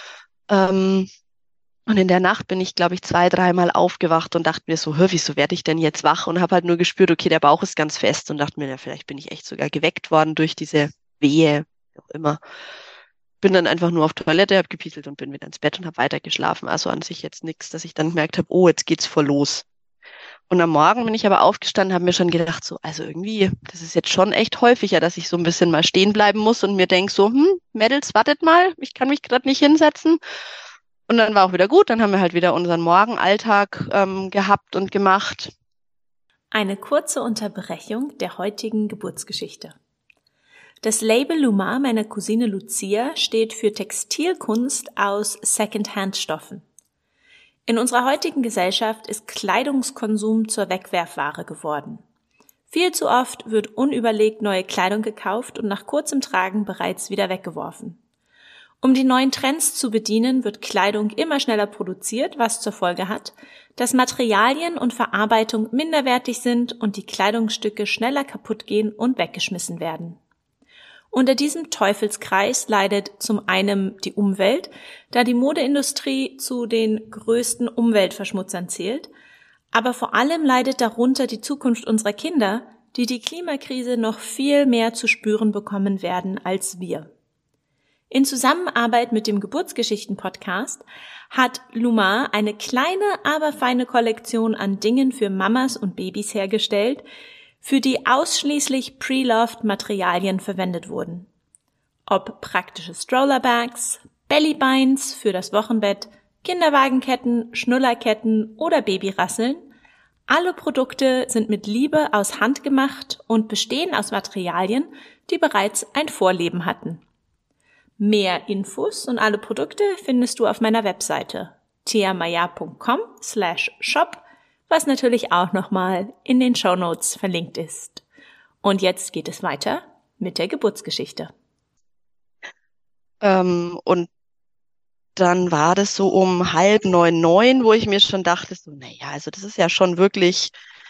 Ähm, Und in der Nacht bin ich, glaube ich, zwei, dreimal aufgewacht und dachte mir so, hör, wieso werde ich denn jetzt wach? Und habe halt nur gespürt, okay, der Bauch ist ganz fest und dachte mir, ja, vielleicht bin ich echt sogar geweckt worden durch diese Wehe, wie auch immer. Bin dann einfach nur auf Toilette, habe gepieselt und bin wieder ins Bett und habe weiter geschlafen. Also an sich jetzt nichts, dass ich dann gemerkt habe, oh, jetzt geht's voll los. Und am Morgen bin ich aber aufgestanden, habe mir schon gedacht, so, also irgendwie, das ist jetzt schon echt häufiger, dass ich so ein bisschen mal stehen bleiben muss und mir denk so, hm, Mädels, wartet mal, ich kann mich gerade nicht hinsetzen. Und dann war auch wieder gut, dann haben wir halt wieder unseren Morgenalltag ähm, gehabt und gemacht. Eine kurze Unterbrechung der heutigen Geburtsgeschichte. Das Label Lumar meiner Cousine Lucia steht für Textilkunst aus Secondhand-Stoffen. In unserer heutigen Gesellschaft ist Kleidungskonsum zur Wegwerfware geworden. Viel zu oft wird unüberlegt neue Kleidung gekauft und nach kurzem Tragen bereits wieder weggeworfen. Um die neuen Trends zu bedienen, wird Kleidung immer schneller produziert, was zur Folge hat, dass Materialien und Verarbeitung minderwertig sind und die Kleidungsstücke schneller kaputt gehen und weggeschmissen werden. Unter diesem Teufelskreis leidet zum einen die Umwelt, da die Modeindustrie zu den größten Umweltverschmutzern zählt, aber vor allem leidet darunter die Zukunft unserer Kinder, die die Klimakrise noch viel mehr zu spüren bekommen werden als wir. In Zusammenarbeit mit dem Geburtsgeschichten-Podcast hat Lumar eine kleine, aber feine Kollektion an Dingen für Mamas und Babys hergestellt, für die ausschließlich pre-loved Materialien verwendet wurden. Ob praktische Strollerbags, Bellybinds für das Wochenbett, Kinderwagenketten, Schnullerketten oder Babyrasseln, alle Produkte sind mit Liebe aus Hand gemacht und bestehen aus Materialien, die bereits ein Vorleben hatten. Mehr Infos und alle Produkte findest du auf meiner Webseite theamaya.com slash shop, was natürlich auch nochmal in den Shownotes verlinkt ist. Und jetzt geht es weiter mit der Geburtsgeschichte. Ähm, und dann war das so um halb neun, neun, wo ich mir schon dachte, so, naja, also das ist ja schon wirklich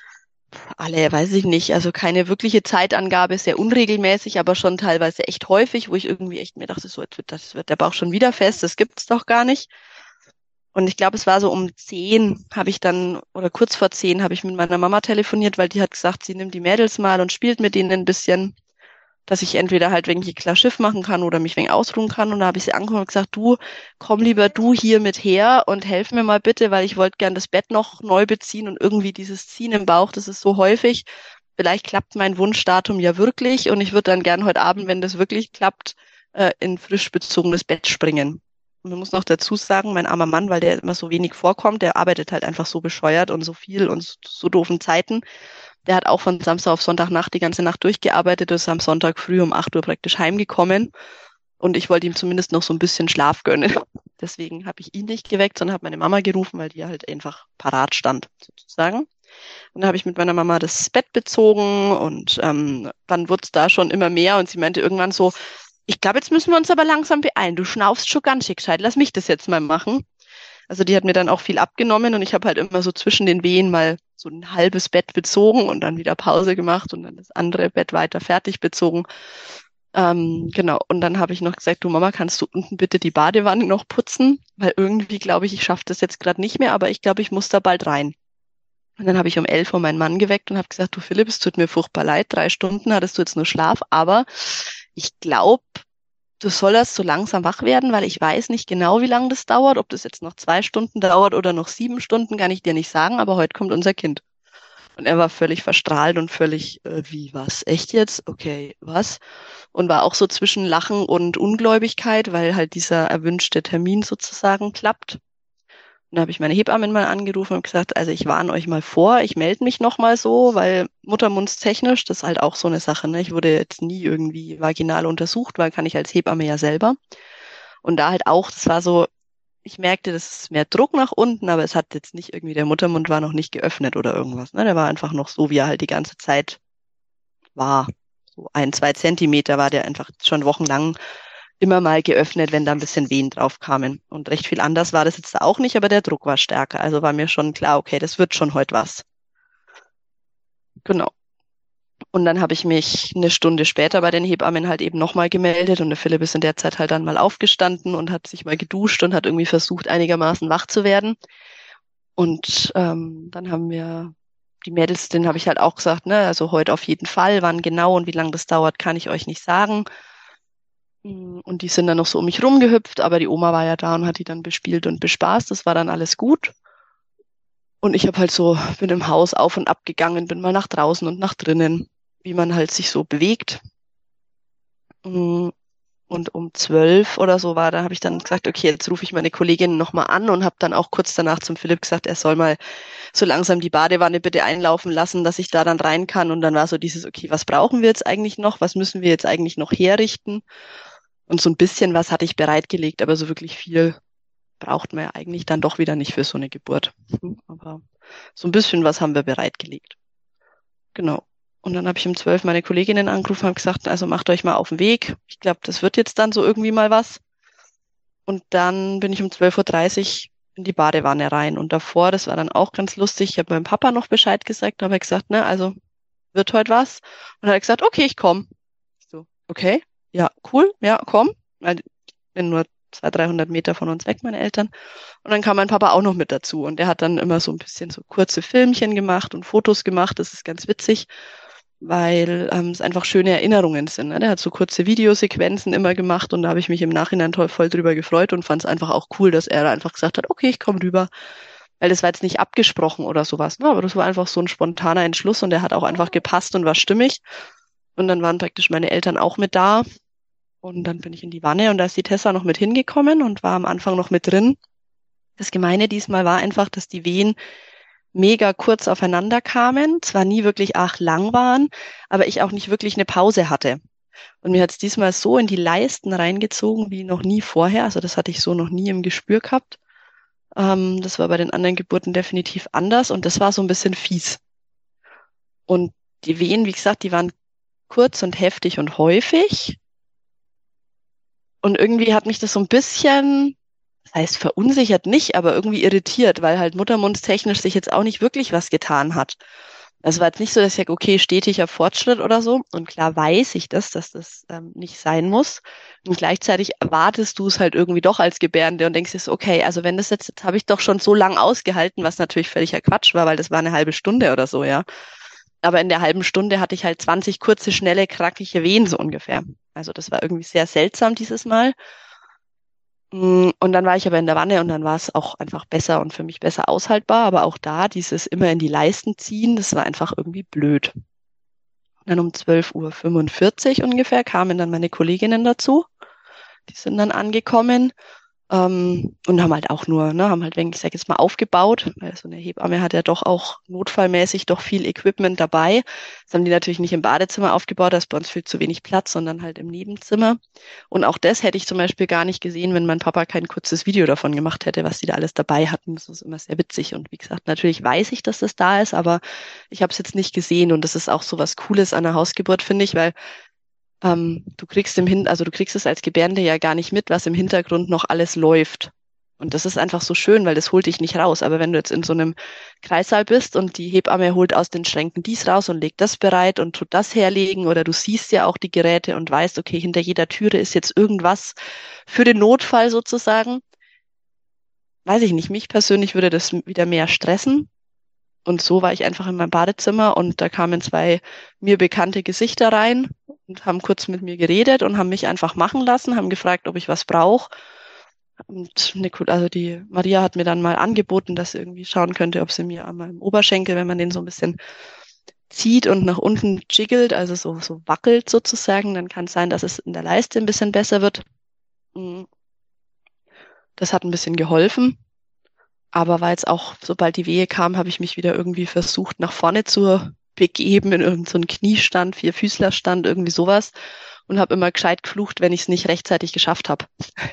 alle, weiß ich nicht, also keine wirkliche Zeitangabe, sehr unregelmäßig, aber schon teilweise echt häufig, wo ich irgendwie echt mir dachte, so, jetzt wird, das wird der Bauch schon wieder fest, das gibt's doch gar nicht. Und ich glaube, es war so um zehn, habe ich dann, oder kurz vor zehn, habe ich mit meiner Mama telefoniert, weil die hat gesagt, sie nimmt die Mädels mal und spielt mit denen ein bisschen, dass ich entweder halt wegen klar Schiff machen kann oder mich wegen ausruhen kann. Und da habe ich sie angerufen und gesagt, du, komm lieber du hier mit her und helf mir mal bitte, weil ich wollte gern das Bett noch neu beziehen und irgendwie dieses Ziehen im Bauch, das ist so häufig. Vielleicht klappt mein Wunschdatum ja wirklich und ich würde dann gern heute Abend, wenn das wirklich klappt, äh, in frisch bezogenes Bett springen. Und man muss noch dazu sagen, mein armer Mann, weil der immer so wenig vorkommt, der arbeitet halt einfach so bescheuert und so viel und so, so doofen Zeiten. Der hat auch von Samstag auf Sonntagnacht die ganze Nacht durchgearbeitet und ist am Sonntag früh um acht Uhr praktisch heimgekommen. Und ich wollte ihm zumindest noch so ein bisschen Schlaf gönnen. Deswegen habe ich ihn nicht geweckt, sondern habe meine Mama gerufen, weil die halt einfach parat stand, sozusagen. Und dann habe ich mit meiner Mama das Bett bezogen und ähm, dann wurde es da schon immer mehr. Und sie meinte irgendwann so, ich glaube, jetzt müssen wir uns aber langsam beeilen. Du schnaufst schon ganz schön gescheit, lass mich das jetzt mal machen. Also die hat mir dann auch viel abgenommen und ich habe halt immer so zwischen den Wehen mal so ein halbes Bett bezogen und dann wieder Pause gemacht und dann das andere Bett weiter fertig bezogen. Ähm, genau, und dann habe ich noch gesagt, du Mama, kannst du unten bitte die Badewanne noch putzen? Weil irgendwie glaube ich, ich schaffe das jetzt gerade nicht mehr, aber ich glaube, ich muss da bald rein. Und dann habe ich um elf Uhr meinen Mann geweckt und habe gesagt, du Philipp, es tut mir furchtbar leid, drei Stunden hattest du jetzt nur Schlaf, aber ich glaube, du sollst so langsam wach werden, weil ich weiß nicht genau, wie lange das dauert. Ob das jetzt noch zwei Stunden dauert oder noch sieben Stunden, kann ich dir nicht sagen, aber heute kommt unser Kind. Und er war völlig verstrahlt und völlig, äh, wie, was? Echt jetzt? Okay, was? Und war auch so zwischen Lachen und Ungläubigkeit, weil halt dieser erwünschte Termin sozusagen klappt. Und da habe ich meine Hebammen mal angerufen und gesagt, also ich warne euch mal vor, ich melde mich nochmal so, weil muttermundstechnisch, das ist halt auch so eine Sache, ne? Ich wurde jetzt nie irgendwie vaginal untersucht, weil kann ich als Hebamme ja selber. Und da halt auch, das war so, ich merkte, das ist mehr Druck nach unten, aber es hat jetzt nicht irgendwie, der Muttermund war noch nicht geöffnet oder irgendwas, ne? Der war einfach noch so, wie er halt die ganze Zeit war. So ein, zwei Zentimeter war der einfach schon wochenlang immer mal geöffnet, wenn da ein bisschen Wehen drauf kamen. Und recht viel anders war das jetzt auch nicht, aber der Druck war stärker. Also war mir schon klar, okay, das wird schon heute was. Genau. Und dann habe ich mich eine Stunde später bei den Hebammen halt eben nochmal gemeldet und der Philipp ist in der Zeit halt dann mal aufgestanden und hat sich mal geduscht und hat irgendwie versucht, einigermaßen wach zu werden. Und ähm, dann haben wir die Mädels, denen habe ich halt auch gesagt, ne, also heute auf jeden Fall, wann genau und wie lange das dauert, kann ich euch nicht sagen. Und die sind dann noch so um mich rumgehüpft, aber die Oma war ja da und hat die dann bespielt und bespaßt. Das war dann alles gut. Und ich habe halt so, bin im Haus auf und ab gegangen, bin mal nach draußen und nach drinnen, wie man halt sich so bewegt. Und um zwölf oder so war, da habe ich dann gesagt, okay, jetzt rufe ich meine Kollegin nochmal an und habe dann auch kurz danach zum Philipp gesagt, er soll mal so langsam die Badewanne bitte einlaufen lassen, dass ich da dann rein kann. Und dann war so dieses, okay, was brauchen wir jetzt eigentlich noch? Was müssen wir jetzt eigentlich noch herrichten? Und so ein bisschen was hatte ich bereitgelegt, aber so wirklich viel braucht man ja eigentlich dann doch wieder nicht für so eine Geburt. Aber so ein bisschen was haben wir bereitgelegt. Genau. Und dann habe ich um zwölf meine Kolleginnen angerufen und habe gesagt, also macht euch mal auf den Weg. Ich glaube, das wird jetzt dann so irgendwie mal was. Und dann bin ich um zwölf Uhr dreißig in die Badewanne rein. Und davor, das war dann auch ganz lustig, ich habe meinem Papa noch Bescheid gesagt, da habe ich gesagt, ne, also wird heute was. Und er hat gesagt, okay, ich komme. Ich so, okay, ja, cool, ja, komm. Weil ich bin nur zweihundert, dreihundert Meter von uns weg, meine Eltern. Und dann kam mein Papa auch noch mit dazu. Und der hat dann immer so ein bisschen so kurze Filmchen gemacht und Fotos gemacht. Das ist ganz witzig, weil ähm, es einfach schöne Erinnerungen sind. Ne? Der hat so kurze Videosequenzen immer gemacht und da habe ich mich im Nachhinein toll, voll drüber gefreut und fand es einfach auch cool, dass er da einfach gesagt hat, okay, ich komme rüber. Weil das war jetzt nicht abgesprochen oder sowas, ne? Aber das war einfach so ein spontaner Entschluss und der hat auch einfach gepasst und war stimmig. Und dann waren praktisch meine Eltern auch mit da. Und dann bin ich in die Wanne und da ist die Tessa noch mit hingekommen und war am Anfang noch mit drin. Das Gemeine diesmal war einfach, dass die Wehen mega kurz aufeinander kamen, zwar nie wirklich arg lang waren, aber ich auch nicht wirklich eine Pause hatte. Und mir hat es diesmal so in die Leisten reingezogen wie noch nie vorher. Also das hatte ich so noch nie im Gespür gehabt. Ähm, das war bei den anderen Geburten definitiv anders und das war so ein bisschen fies. Und die Wehen, wie gesagt, die waren kurz und heftig und häufig. Und irgendwie hat mich das so ein bisschen, das heißt verunsichert nicht, aber irgendwie irritiert, weil halt muttermundstechnisch sich jetzt auch nicht wirklich was getan hat. Also war jetzt nicht so, dass ich sage, okay, stetiger Fortschritt oder so. Und klar weiß ich das, dass das ähm, nicht sein muss. Und gleichzeitig erwartest du es halt irgendwie doch als Gebärende und denkst dir so, okay, also wenn das jetzt, jetzt habe ich doch schon so lang ausgehalten, was natürlich völliger Quatsch war, weil das war eine halbe Stunde oder so, ja. Aber in der halben Stunde hatte ich halt zwanzig kurze, schnelle, knackige Wehen so ungefähr. Also das war irgendwie sehr seltsam dieses Mal. Mm, Und dann war ich aber in der Wanne und dann war es auch einfach besser und für mich besser aushaltbar. Aber auch da, dieses immer in die Leisten ziehen, das war einfach irgendwie blöd. Dann um zwölf Uhr fünfundvierzig ungefähr kamen dann meine Kolleginnen dazu. Die sind dann angekommen. Ähm, und haben halt auch nur, ne, haben halt, wenn ich sage jetzt mal, aufgebaut, weil so eine Hebamme hat ja doch auch notfallmäßig doch viel Equipment dabei. Das haben die natürlich nicht im Badezimmer aufgebaut, da ist bei uns viel zu wenig Platz, sondern halt im Nebenzimmer. Und auch das hätte ich zum Beispiel gar nicht gesehen, wenn mein Papa kein kurzes Video davon gemacht hätte, was die da alles dabei hatten. Das ist immer sehr witzig. Und wie gesagt, natürlich weiß ich, dass das da ist, aber ich habe es jetzt nicht gesehen. Und das ist auch so was Cooles an der Hausgeburt, finde ich, weil ähm, du kriegst im Hin, also du kriegst es als Gebärende ja gar nicht mit, was im Hintergrund noch alles läuft. Und das ist einfach so schön, weil das holt dich nicht raus. Aber wenn du jetzt in so einem Kreissaal bist und die Hebamme holt aus den Schränken dies raus und legt das bereit und tut das herlegen oder du siehst ja auch die Geräte und weißt, okay, hinter jeder Türe ist jetzt irgendwas für den Notfall sozusagen. Weiß ich nicht, mich persönlich würde das wieder mehr stressen. Und so war ich einfach in meinem Badezimmer und da kamen zwei mir bekannte Gesichter rein und haben kurz mit mir geredet und haben mich einfach machen lassen, haben gefragt, ob ich was brauche. Und Nicole, also die Maria hat mir dann mal angeboten, dass sie irgendwie schauen könnte, ob sie mir an meinem Oberschenkel, wenn man den so ein bisschen zieht und nach unten jiggelt, also so, so wackelt sozusagen, dann kann es sein, dass es in der Leiste ein bisschen besser wird. Mm, Das hat ein bisschen geholfen. Aber war jetzt auch, sobald die Wehe kam, habe ich mich wieder irgendwie versucht, nach vorne zu begeben in irgendeinen so einen Kniestand, Vierfüßlerstand, irgendwie sowas. Und habe immer gescheit geflucht, wenn ich es nicht rechtzeitig geschafft habe.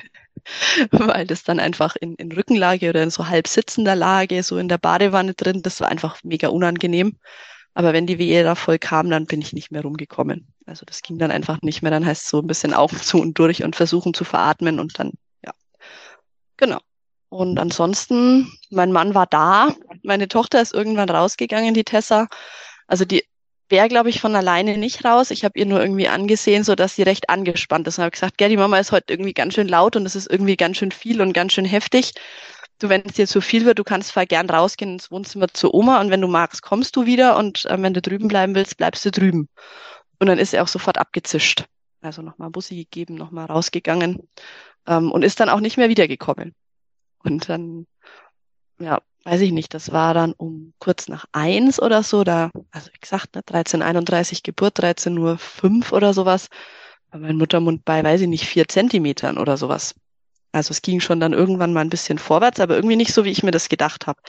Weil das dann einfach in, in Rückenlage oder in so halb sitzender Lage, so in der Badewanne drin, das war einfach mega unangenehm. Aber wenn die Wehe da voll kam, dann bin ich nicht mehr rumgekommen. Also das ging dann einfach nicht mehr. Dann heißt es so ein bisschen Augen zu und durch und versuchen zu veratmen und dann, ja, genau. Und ansonsten, mein Mann war da. Meine Tochter ist irgendwann rausgegangen, die Tessa. Also die wäre, glaube ich, von alleine nicht raus. Ich habe ihr nur irgendwie angesehen, so dass sie recht angespannt ist. Und habe gesagt, gell, die Mama ist heute irgendwie ganz schön laut und es ist irgendwie ganz schön viel und ganz schön heftig. Du, wenn es dir zu viel wird, du kannst zwar gern rausgehen ins Wohnzimmer zur Oma und wenn du magst, kommst du wieder und äh, wenn du drüben bleiben willst, bleibst du drüben. Und dann ist er auch sofort abgezischt. Also nochmal Bussi gegeben, nochmal rausgegangen ähm, und ist dann auch nicht mehr wiedergekommen. Und dann, ja, weiß ich nicht, das war dann um kurz nach eins oder so, da, also wie gesagt, ne, dreizehn Uhr einunddreißig Geburt, dreizehn Uhr fünf oder sowas, war mein Muttermund bei, weiß ich nicht, vier Zentimetern oder sowas. Also es ging schon dann irgendwann mal ein bisschen vorwärts, aber irgendwie nicht so, wie ich mir das gedacht habe.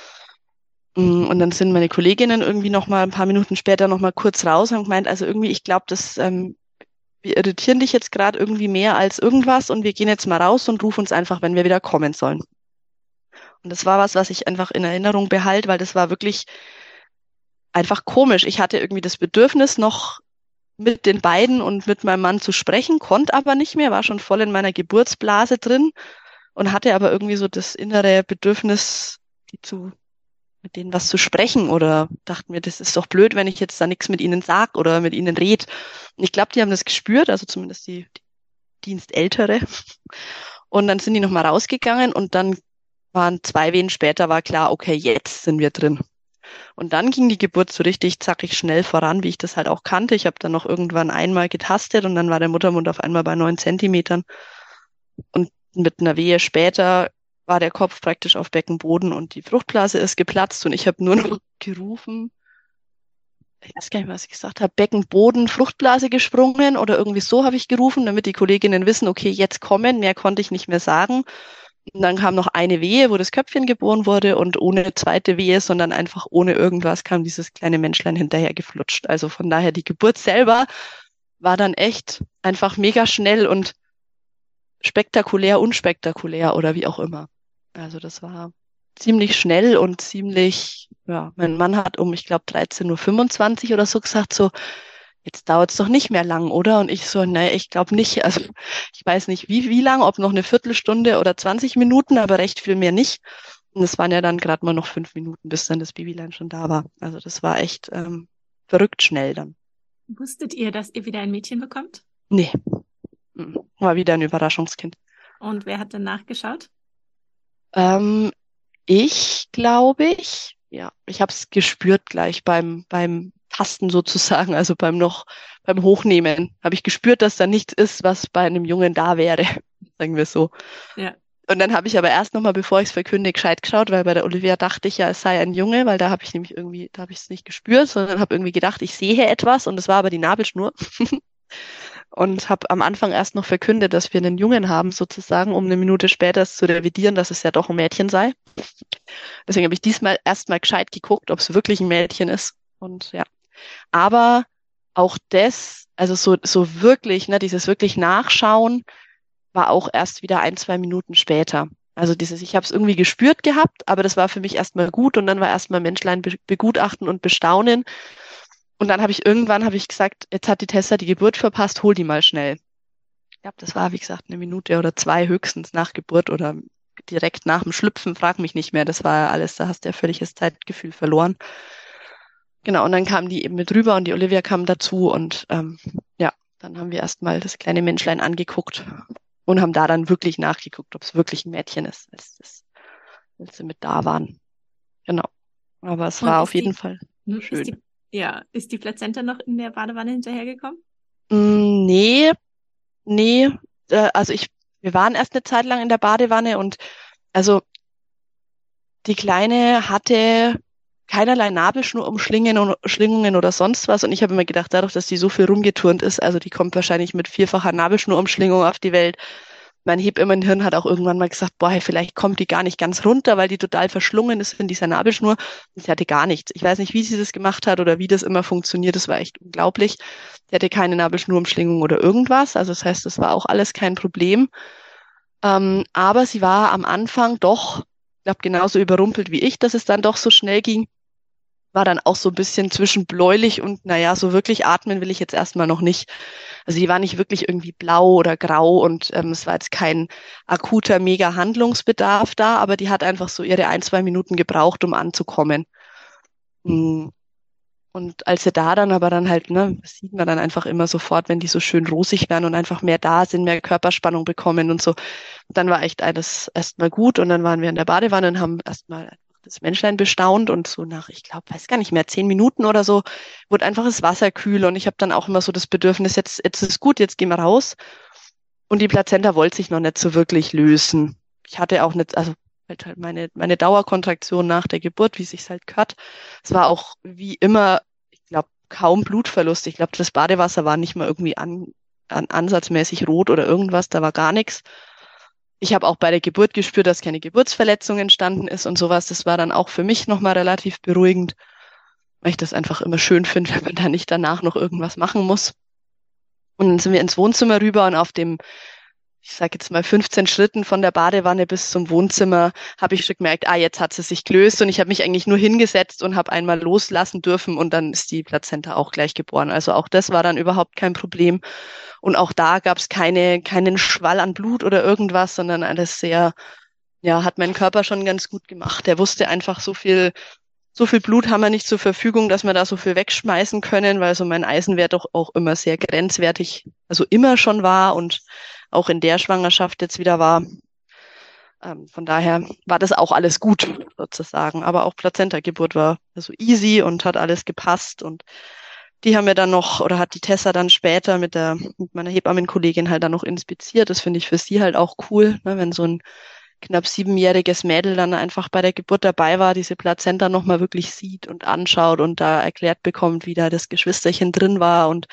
Mm, Und dann sind meine Kolleginnen irgendwie noch mal ein paar Minuten später noch mal kurz raus und haben gemeint, also irgendwie, ich glaube, das, ähm, wir irritieren dich jetzt gerade irgendwie mehr als irgendwas und wir gehen jetzt mal raus und rufen uns einfach, wenn wir wieder kommen sollen. Und das war was, was ich einfach in Erinnerung behalte, weil das war wirklich einfach komisch. Ich hatte irgendwie das Bedürfnis, noch mit den beiden und mit meinem Mann zu sprechen, konnte aber nicht mehr, war schon voll in meiner Geburtsblase drin und hatte aber irgendwie so das innere Bedürfnis, die zu, mit denen was zu sprechen oder dachte mir, das ist doch blöd, wenn ich jetzt da nichts mit ihnen sag oder mit ihnen red. Und ich glaube, die haben das gespürt, also zumindest die, die Dienstältere. Und dann sind die nochmal rausgegangen und dann waren zwei Wehen später, war klar, okay, jetzt sind wir drin. Und dann ging die Geburt so richtig zackig schnell voran, wie ich das halt auch kannte. Ich habe dann noch irgendwann einmal getastet und dann war der Muttermund auf einmal bei neun Zentimetern. Und mit einer Wehe später war der Kopf praktisch auf Beckenboden und die Fruchtblase ist geplatzt und ich habe nur noch gerufen, ich weiß gar nicht, was ich gesagt habe, Beckenboden, Fruchtblase gesprungen oder irgendwie so habe ich gerufen, damit die Kolleginnen wissen, okay, jetzt kommen, mehr konnte ich nicht mehr sagen. Und dann kam noch eine Wehe, wo das Köpfchen geboren wurde und ohne zweite Wehe, sondern einfach ohne irgendwas kam dieses kleine Menschlein hinterher geflutscht. Also von daher die Geburt selber war dann echt einfach mega schnell und spektakulär, unspektakulär oder wie auch immer. Also das war ziemlich schnell und ziemlich, ja, mein Mann hat um, ich glaube, dreizehn Uhr fünfundzwanzig oder so gesagt, so, jetzt dauert's doch nicht mehr lang, oder? Und ich so, nee, ich glaube nicht. Also ich weiß nicht, wie, wie lang, ob noch eine Viertelstunde oder zwanzig Minuten, aber recht viel mehr nicht. Und es waren ja dann gerade mal noch fünf Minuten, bis dann das Babylein schon da war. Also das war echt ähm, verrückt schnell dann. Wusstet ihr, dass ihr wieder ein Mädchen bekommt? Nee, war wieder ein Überraschungskind. Und wer hat denn nachgeschaut? Ähm, ich glaube ich, ja, ich habe es gespürt gleich beim beim Tasten sozusagen, also beim noch beim Hochnehmen, habe ich gespürt, dass da nichts ist, was bei einem Jungen da wäre, sagen wir so. Ja. Und dann habe ich aber erst nochmal, bevor ich es verkünde, gescheit geschaut, weil bei der Olivia dachte ich ja, es sei ein Junge, weil da habe ich nämlich irgendwie, da habe ich es nicht gespürt, sondern habe irgendwie gedacht, ich sehe etwas und es war aber die Nabelschnur. Und habe am Anfang erst noch verkündet, dass wir einen Jungen haben, sozusagen, um eine Minute später es zu revidieren, dass es ja doch ein Mädchen sei. Deswegen habe ich diesmal erstmal gescheit geguckt, ob es wirklich ein Mädchen ist. Und ja. Aber auch das, also so, so wirklich, ne, dieses wirklich Nachschauen, war auch erst wieder ein, zwei Minuten später. Also dieses, ich habe es irgendwie gespürt gehabt, aber das war für mich erstmal gut und dann war erstmal Menschlein be- begutachten und bestaunen. Und dann habe ich irgendwann habe ich gesagt, jetzt hat die Tessa die Geburt verpasst, hol die mal schnell. Ich glaube, das war, wie gesagt, eine Minute oder zwei höchstens nach Geburt oder direkt nach dem Schlüpfen, frag mich nicht mehr. Das war ja alles, da hast du ja völliges Zeitgefühl verloren. Genau, und dann kamen die eben mit rüber und die Olivia kam dazu und ähm, ja, dann haben wir erstmal das kleine Menschlein angeguckt und haben da dann wirklich nachgeguckt, ob es wirklich ein Mädchen ist, als, das, als sie mit da waren. Genau. Aber es Und war ist auf jeden die, Fall ist schön. die, ja, ist die Plazenta noch in der Badewanne hinterhergekommen? Mm, nee, nee. Äh, also ich, wir waren erst eine Zeit lang in der Badewanne und also die Kleine hatte keinerlei Nabelschnurumschlingen und Schlingungen oder sonst was. Und ich habe immer gedacht, dadurch, dass die so viel rumgeturnt ist, also die kommt wahrscheinlich mit vierfacher Nabelschnurumschlingung auf die Welt. Mein Hebammenhirn hat auch irgendwann mal gesagt, boah, hey, vielleicht kommt die gar nicht ganz runter, weil die total verschlungen ist in dieser Nabelschnur. Und sie hatte gar nichts. Ich weiß nicht, wie sie das gemacht hat oder wie das immer funktioniert. Das war echt unglaublich. Sie hatte keine Nabelschnurumschlingung oder irgendwas. Also das heißt, das war auch alles kein Problem. Ähm, aber sie war am Anfang doch, ich glaube, genauso überrumpelt wie ich, dass es dann doch so schnell ging. War dann auch so ein bisschen zwischen bläulich und, naja, so wirklich atmen will ich jetzt erstmal noch nicht. Also die war nicht wirklich irgendwie blau oder grau und ähm, es war jetzt kein akuter, mega Handlungsbedarf da, aber die hat einfach so ihre ein, zwei Minuten gebraucht, um anzukommen. Mm. Und als sie da dann aber dann halt, ne, das sieht man dann einfach immer sofort, wenn die so schön rosig werden und einfach mehr da sind, mehr Körperspannung bekommen und so. Und dann war echt alles erstmal gut und dann waren wir in der Badewanne und haben erstmal das Menschlein bestaunt und so nach, ich glaube, weiß gar nicht mehr, zehn Minuten oder so, wurde einfach das Wasser kühl und ich habe dann auch immer so das Bedürfnis, jetzt, jetzt ist gut, jetzt gehen wir raus. Und die Plazenta wollte sich noch nicht so wirklich lösen. Ich hatte auch nicht, also halt halt meine, meine Dauerkontraktion nach der Geburt, wie sich's halt gehört. Es war auch wie immer, ich glaube, kaum Blutverlust. Ich glaube, das Badewasser war nicht mal irgendwie an, an ansatzmäßig rot oder irgendwas, da war gar nichts. Ich habe auch bei der Geburt gespürt, dass keine Geburtsverletzung entstanden ist und sowas. Das war dann auch für mich nochmal relativ beruhigend, weil ich das einfach immer schön finde, wenn man da nicht danach noch irgendwas machen muss. Und dann sind wir ins Wohnzimmer rüber und auf dem ich sage jetzt mal fünfzehn Schritten von der Badewanne bis zum Wohnzimmer, habe ich schon gemerkt, ah, jetzt hat sie sich gelöst und ich habe mich eigentlich nur hingesetzt und habe einmal loslassen dürfen und dann ist die Plazenta auch gleich geboren. Also auch das war dann überhaupt kein Problem. Und auch da gab es keine, keinen Schwall an Blut oder irgendwas, sondern alles sehr, ja, hat mein Körper schon ganz gut gemacht. Der wusste einfach, so viel, so viel Blut haben wir nicht zur Verfügung, dass wir da so viel wegschmeißen können, weil so mein Eisenwert doch auch immer sehr grenzwertig, also immer schon war und auch in der Schwangerschaft jetzt wieder war. Ähm, von daher war das auch alles gut, sozusagen. Aber auch Plazenta-Geburt war also easy und hat alles gepasst. Und die haben wir dann noch, oder hat die Tessa dann später mit der, mit meiner Hebammenkollegin halt dann noch inspiziert. Das finde ich für sie halt auch cool, ne, wenn so ein knapp siebenjähriges Mädel dann einfach bei der Geburt dabei war, diese Plazenta nochmal wirklich sieht und anschaut und da erklärt bekommt, wie da das Geschwisterchen drin war. Und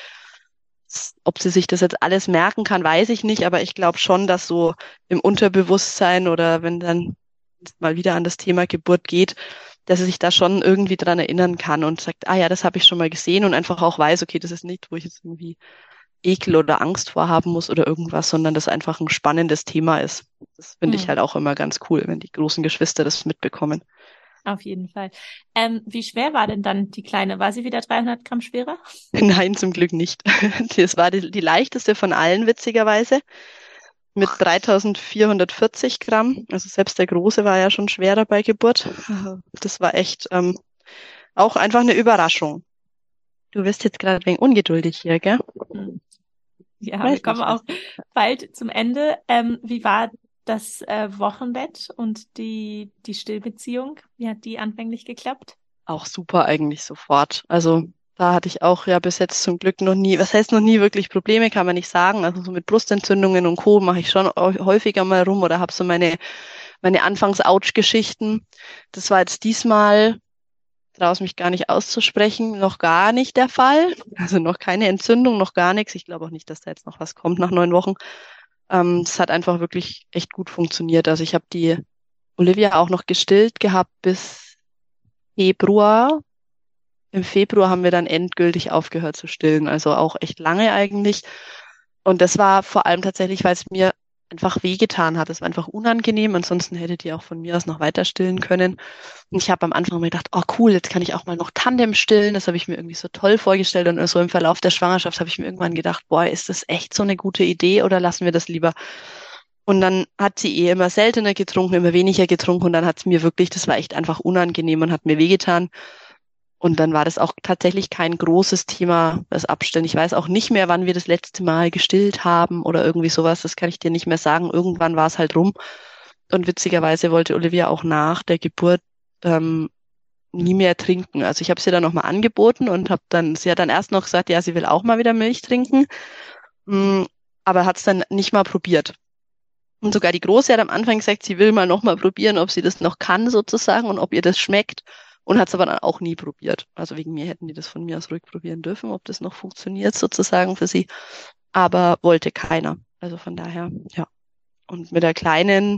ob sie sich das jetzt alles merken kann, weiß ich nicht, aber ich glaube schon, dass so im Unterbewusstsein oder wenn dann mal wieder an das Thema Geburt geht, dass sie sich da schon irgendwie dran erinnern kann und sagt, ah ja, das habe ich schon mal gesehen und einfach auch weiß, okay, das ist nicht, wo ich jetzt irgendwie Ekel oder Angst vorhaben muss oder irgendwas, sondern das einfach ein spannendes Thema ist. Das finde ich Hm. halt auch immer ganz cool, wenn die großen Geschwister das mitbekommen. Auf jeden Fall. Ähm, wie schwer war denn dann die Kleine? War sie wieder dreihundert Gramm schwerer? Nein, zum Glück nicht. Das war die, die leichteste von allen, witzigerweise, mit dreitausendvierhundertvierzig Gramm. Also selbst der Große war ja schon schwerer bei Geburt. Das war echt ähm, auch einfach eine Überraschung. Du wirst jetzt gerade ein wenig ungeduldig hier, gell? Hm. Ja, wir Weiß kommen nicht, auch was. bald zum Ende. Ähm, wie war das äh, Wochenbett und die, die Stillbeziehung? Wie hat die anfänglich geklappt? Auch super eigentlich sofort. Also da hatte ich auch ja bis jetzt zum Glück noch nie, was heißt noch nie wirklich Probleme, kann man nicht sagen. Also so mit Brustentzündungen und Co. mache ich schon häufiger mal rum oder habe so meine, meine Anfangs-Ouch-Geschichten. Das war jetzt diesmal, traue es mich gar nicht auszusprechen, noch gar nicht der Fall. Also noch keine Entzündung, noch gar nichts. Ich glaube auch nicht, dass da jetzt noch was kommt nach neun Wochen. Ähm, es hat einfach wirklich echt gut funktioniert. Also ich habe die Olivia auch noch gestillt gehabt bis Februar. Im Februar haben wir dann endgültig aufgehört zu stillen, also auch echt lange eigentlich. Und das war vor allem tatsächlich, weil es mir einfach wehgetan hat. Es war einfach unangenehm. Ansonsten hätte die auch von mir aus noch weiter stillen können. Und ich habe am Anfang mir gedacht, oh cool, jetzt kann ich auch mal noch Tandem stillen. Das habe ich mir irgendwie so toll vorgestellt. Und so im Verlauf der Schwangerschaft habe ich mir irgendwann gedacht, boah, ist das echt so eine gute Idee oder lassen wir das lieber? Und dann hat sie eh immer seltener getrunken, immer weniger getrunken. Und dann hat es mir wirklich, das war echt einfach unangenehm und hat mir wehgetan. Und dann war das auch tatsächlich kein großes Thema, das Abstellen. Ich weiß auch nicht mehr, wann wir das letzte Mal gestillt haben oder irgendwie sowas. Das kann ich dir nicht mehr sagen. Irgendwann war es halt rum. Und witzigerweise wollte Olivia auch nach der Geburt ähm, nie mehr trinken. Also ich habe sie dann nochmal angeboten und habe dann, sie hat dann erst noch gesagt, ja, sie will auch mal wieder Milch trinken, mm, aber hat es dann nicht mal probiert. Und sogar die Große hat am Anfang gesagt, sie will mal nochmal probieren, ob sie das noch kann sozusagen und ob ihr das schmeckt. Und hat es aber dann auch nie probiert. Also wegen mir hätten die das von mir aus ruhig probieren dürfen, ob das noch funktioniert sozusagen für sie. Aber wollte keiner. Also von daher, ja. Und mit der Kleinen,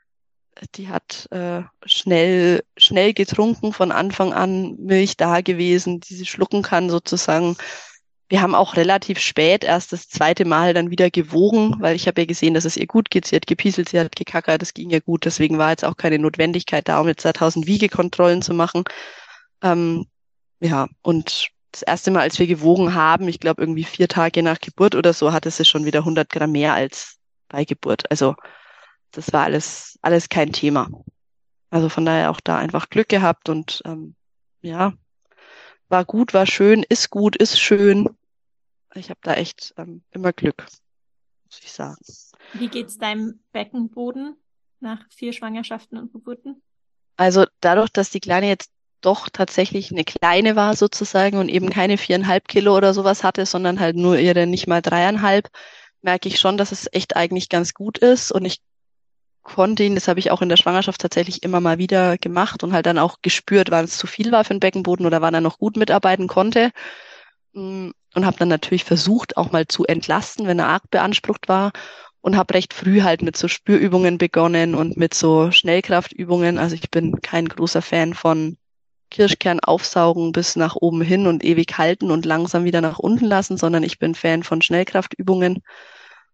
die hat äh, schnell, schnell getrunken, von Anfang an Milch da gewesen, die sie schlucken kann sozusagen. Wir haben auch relativ spät erst das zweite Mal dann wieder gewogen, weil ich habe ja gesehen, dass es ihr gut geht. Sie hat gepieselt, sie hat gekackert, das ging ja gut. Deswegen war jetzt auch keine Notwendigkeit da, um jetzt tausend Wiegekontrollen zu machen. Ähm, ja, und das erste Mal, als wir gewogen haben, ich glaube irgendwie vier Tage nach Geburt oder so, hatte sie schon wieder hundert Gramm mehr als bei Geburt. Also das war alles, alles kein Thema. Also von daher auch da einfach Glück gehabt und ähm, ja, war gut, war schön, ist gut, ist schön. Ich habe da echt ähm, immer Glück, muss ich sagen. Wie geht's deinem Beckenboden nach vier Schwangerschaften und Geburten? Also dadurch, dass die Kleine jetzt doch tatsächlich eine Kleine war sozusagen und eben keine viereinhalb Kilo oder sowas hatte, sondern halt nur ihre nicht mal dreieinhalb, merke ich schon, dass es echt eigentlich ganz gut ist. Und ich konnte ihn, das habe ich auch in der Schwangerschaft tatsächlich immer mal wieder gemacht und halt dann auch gespürt, wann es zu viel war für den Beckenboden oder wann er noch gut mitarbeiten konnte. Und habe dann natürlich versucht, auch mal zu entlasten, wenn er arg beansprucht war. Und habe recht früh halt mit so Spürübungen begonnen und mit so Schnellkraftübungen. Also ich bin kein großer Fan von Kirschkern aufsaugen bis nach oben hin und ewig halten und langsam wieder nach unten lassen, sondern ich bin Fan von Schnellkraftübungen.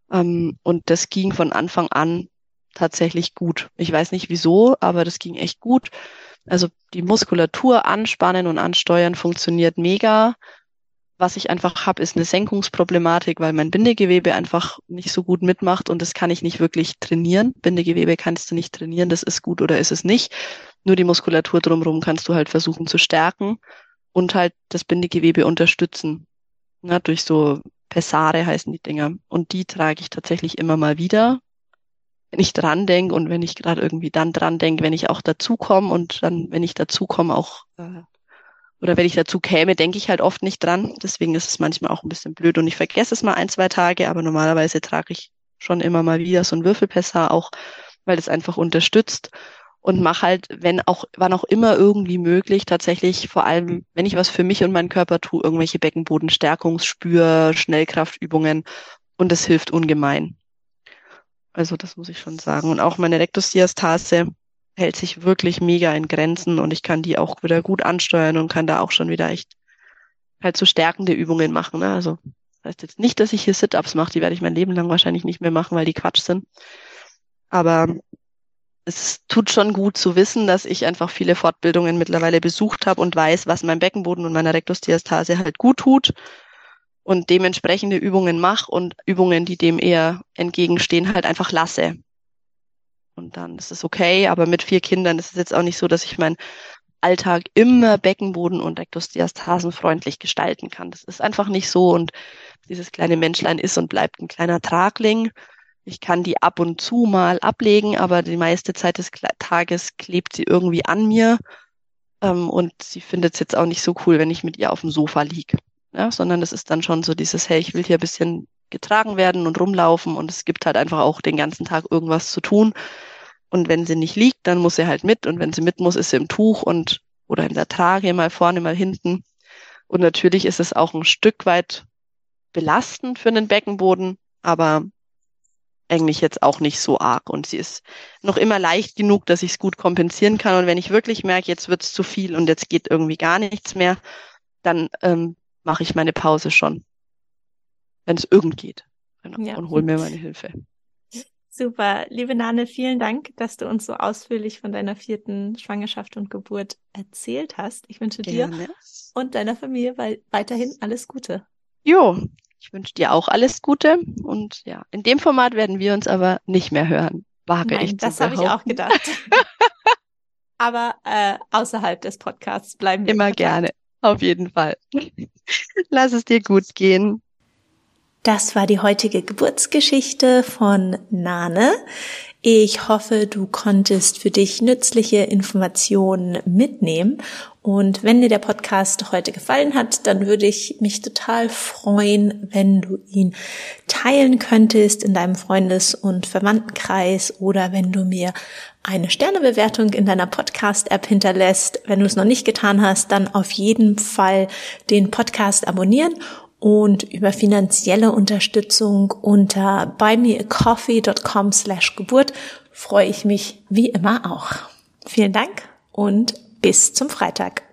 Ähm, und das ging von Anfang an tatsächlich gut. Ich weiß nicht wieso, aber das ging echt gut. Also die Muskulatur anspannen und ansteuern funktioniert mega. Was ich einfach habe, ist eine Senkungsproblematik, weil mein Bindegewebe einfach nicht so gut mitmacht und das kann ich nicht wirklich trainieren. Bindegewebe kannst du nicht trainieren, das ist gut oder ist es nicht. Nur die Muskulatur drumherum kannst du halt versuchen zu stärken und halt das Bindegewebe unterstützen. Ne, durch so Pessare heißen die Dinger. Und die trage ich tatsächlich immer mal wieder, wenn ich dran denke und wenn ich gerade irgendwie dann dran denke, wenn ich auch dazukomme und dann, wenn ich dazukomme, auch äh, oder wenn ich dazu käme, denke ich halt oft nicht dran. Deswegen ist es manchmal auch ein bisschen blöd und ich vergesse es mal ein, zwei Tage, aber normalerweise trage ich schon immer mal wieder so ein Würfelpessar auch, weil es einfach unterstützt und mache halt, wenn auch, wann auch immer irgendwie möglich, tatsächlich vor allem, wenn ich was für mich und meinen Körper tue, irgendwelche Beckenbodenstärkungs-, Spür-, Schnellkraftübungen und das hilft ungemein. Also das muss ich schon sagen. Und auch meine Rektusdiastase hält sich wirklich mega in Grenzen und ich kann die auch wieder gut ansteuern und kann da auch schon wieder echt halt so stärkende Übungen machen. Ne? Also das heißt jetzt nicht, dass ich hier Sit-Ups mache, die werde ich mein Leben lang wahrscheinlich nicht mehr machen, weil die Quatsch sind. Aber es tut schon gut zu wissen, dass ich einfach viele Fortbildungen mittlerweile besucht habe und weiß, was meinem Beckenboden und meiner Rektusdiastase halt gut tut und dementsprechende Übungen mache und Übungen, die dem eher entgegenstehen, halt einfach lasse. Und dann ist es okay, aber mit vier Kindern ist es jetzt auch nicht so, dass ich meinen Alltag immer Beckenboden- und Rektusdiastasenfreundlich gestalten kann. Das ist einfach nicht so und dieses kleine Menschlein ist und bleibt ein kleiner Tragling. Ich kann die ab und zu mal ablegen, aber die meiste Zeit des Tages klebt sie irgendwie an mir ähm, und sie findet es jetzt auch nicht so cool, wenn ich mit ihr auf dem Sofa liege. Ja, sondern es ist dann schon so dieses, hey, ich will hier ein bisschen getragen werden und rumlaufen und es gibt halt einfach auch den ganzen Tag irgendwas zu tun. Und wenn sie nicht liegt, dann muss sie halt mit und wenn sie mit muss, ist sie im Tuch und oder in der Trage, mal vorne, mal hinten. Und natürlich ist es auch ein Stück weit belastend für den Beckenboden, aber eigentlich jetzt auch nicht so arg. Und sie ist noch immer leicht genug, dass ich es gut kompensieren kann. Und wenn ich wirklich merke, jetzt wird es zu viel und jetzt geht irgendwie gar nichts mehr, dann ähm, mache ich meine Pause schon, wenn es irgend geht. Genau. Ja. Und hol mir meine Hilfe. Super. Liebe Nane, vielen Dank, dass du uns so ausführlich von deiner vierten Schwangerschaft und Geburt erzählt hast. Ich wünsche Gerne. dir und deiner Familie weiterhin alles Gute. Jo, ich wünsche dir auch alles Gute. Und ja, in dem Format werden wir uns aber nicht mehr hören. Wage Nein, ich zu das habe ich auch gedacht. Aber äh, außerhalb des Podcasts bleiben wir immer gerne. Auf jeden Fall. Lass es dir gut gehen. Das war die heutige Geburtsgeschichte von Nane. Ich hoffe, du konntest für dich nützliche Informationen mitnehmen. Und wenn dir der Podcast heute gefallen hat, dann würde ich mich total freuen, wenn du ihn teilen könntest in deinem Freundes- und Verwandtenkreis oder wenn du mir eine Sternebewertung in deiner Podcast-App hinterlässt. Wenn du es noch nicht getan hast, dann auf jeden Fall den Podcast abonnieren. Und über finanzielle Unterstützung unter buymeacoffee.com slash Geburt freue ich mich wie immer auch. Vielen Dank und bis zum Freitag.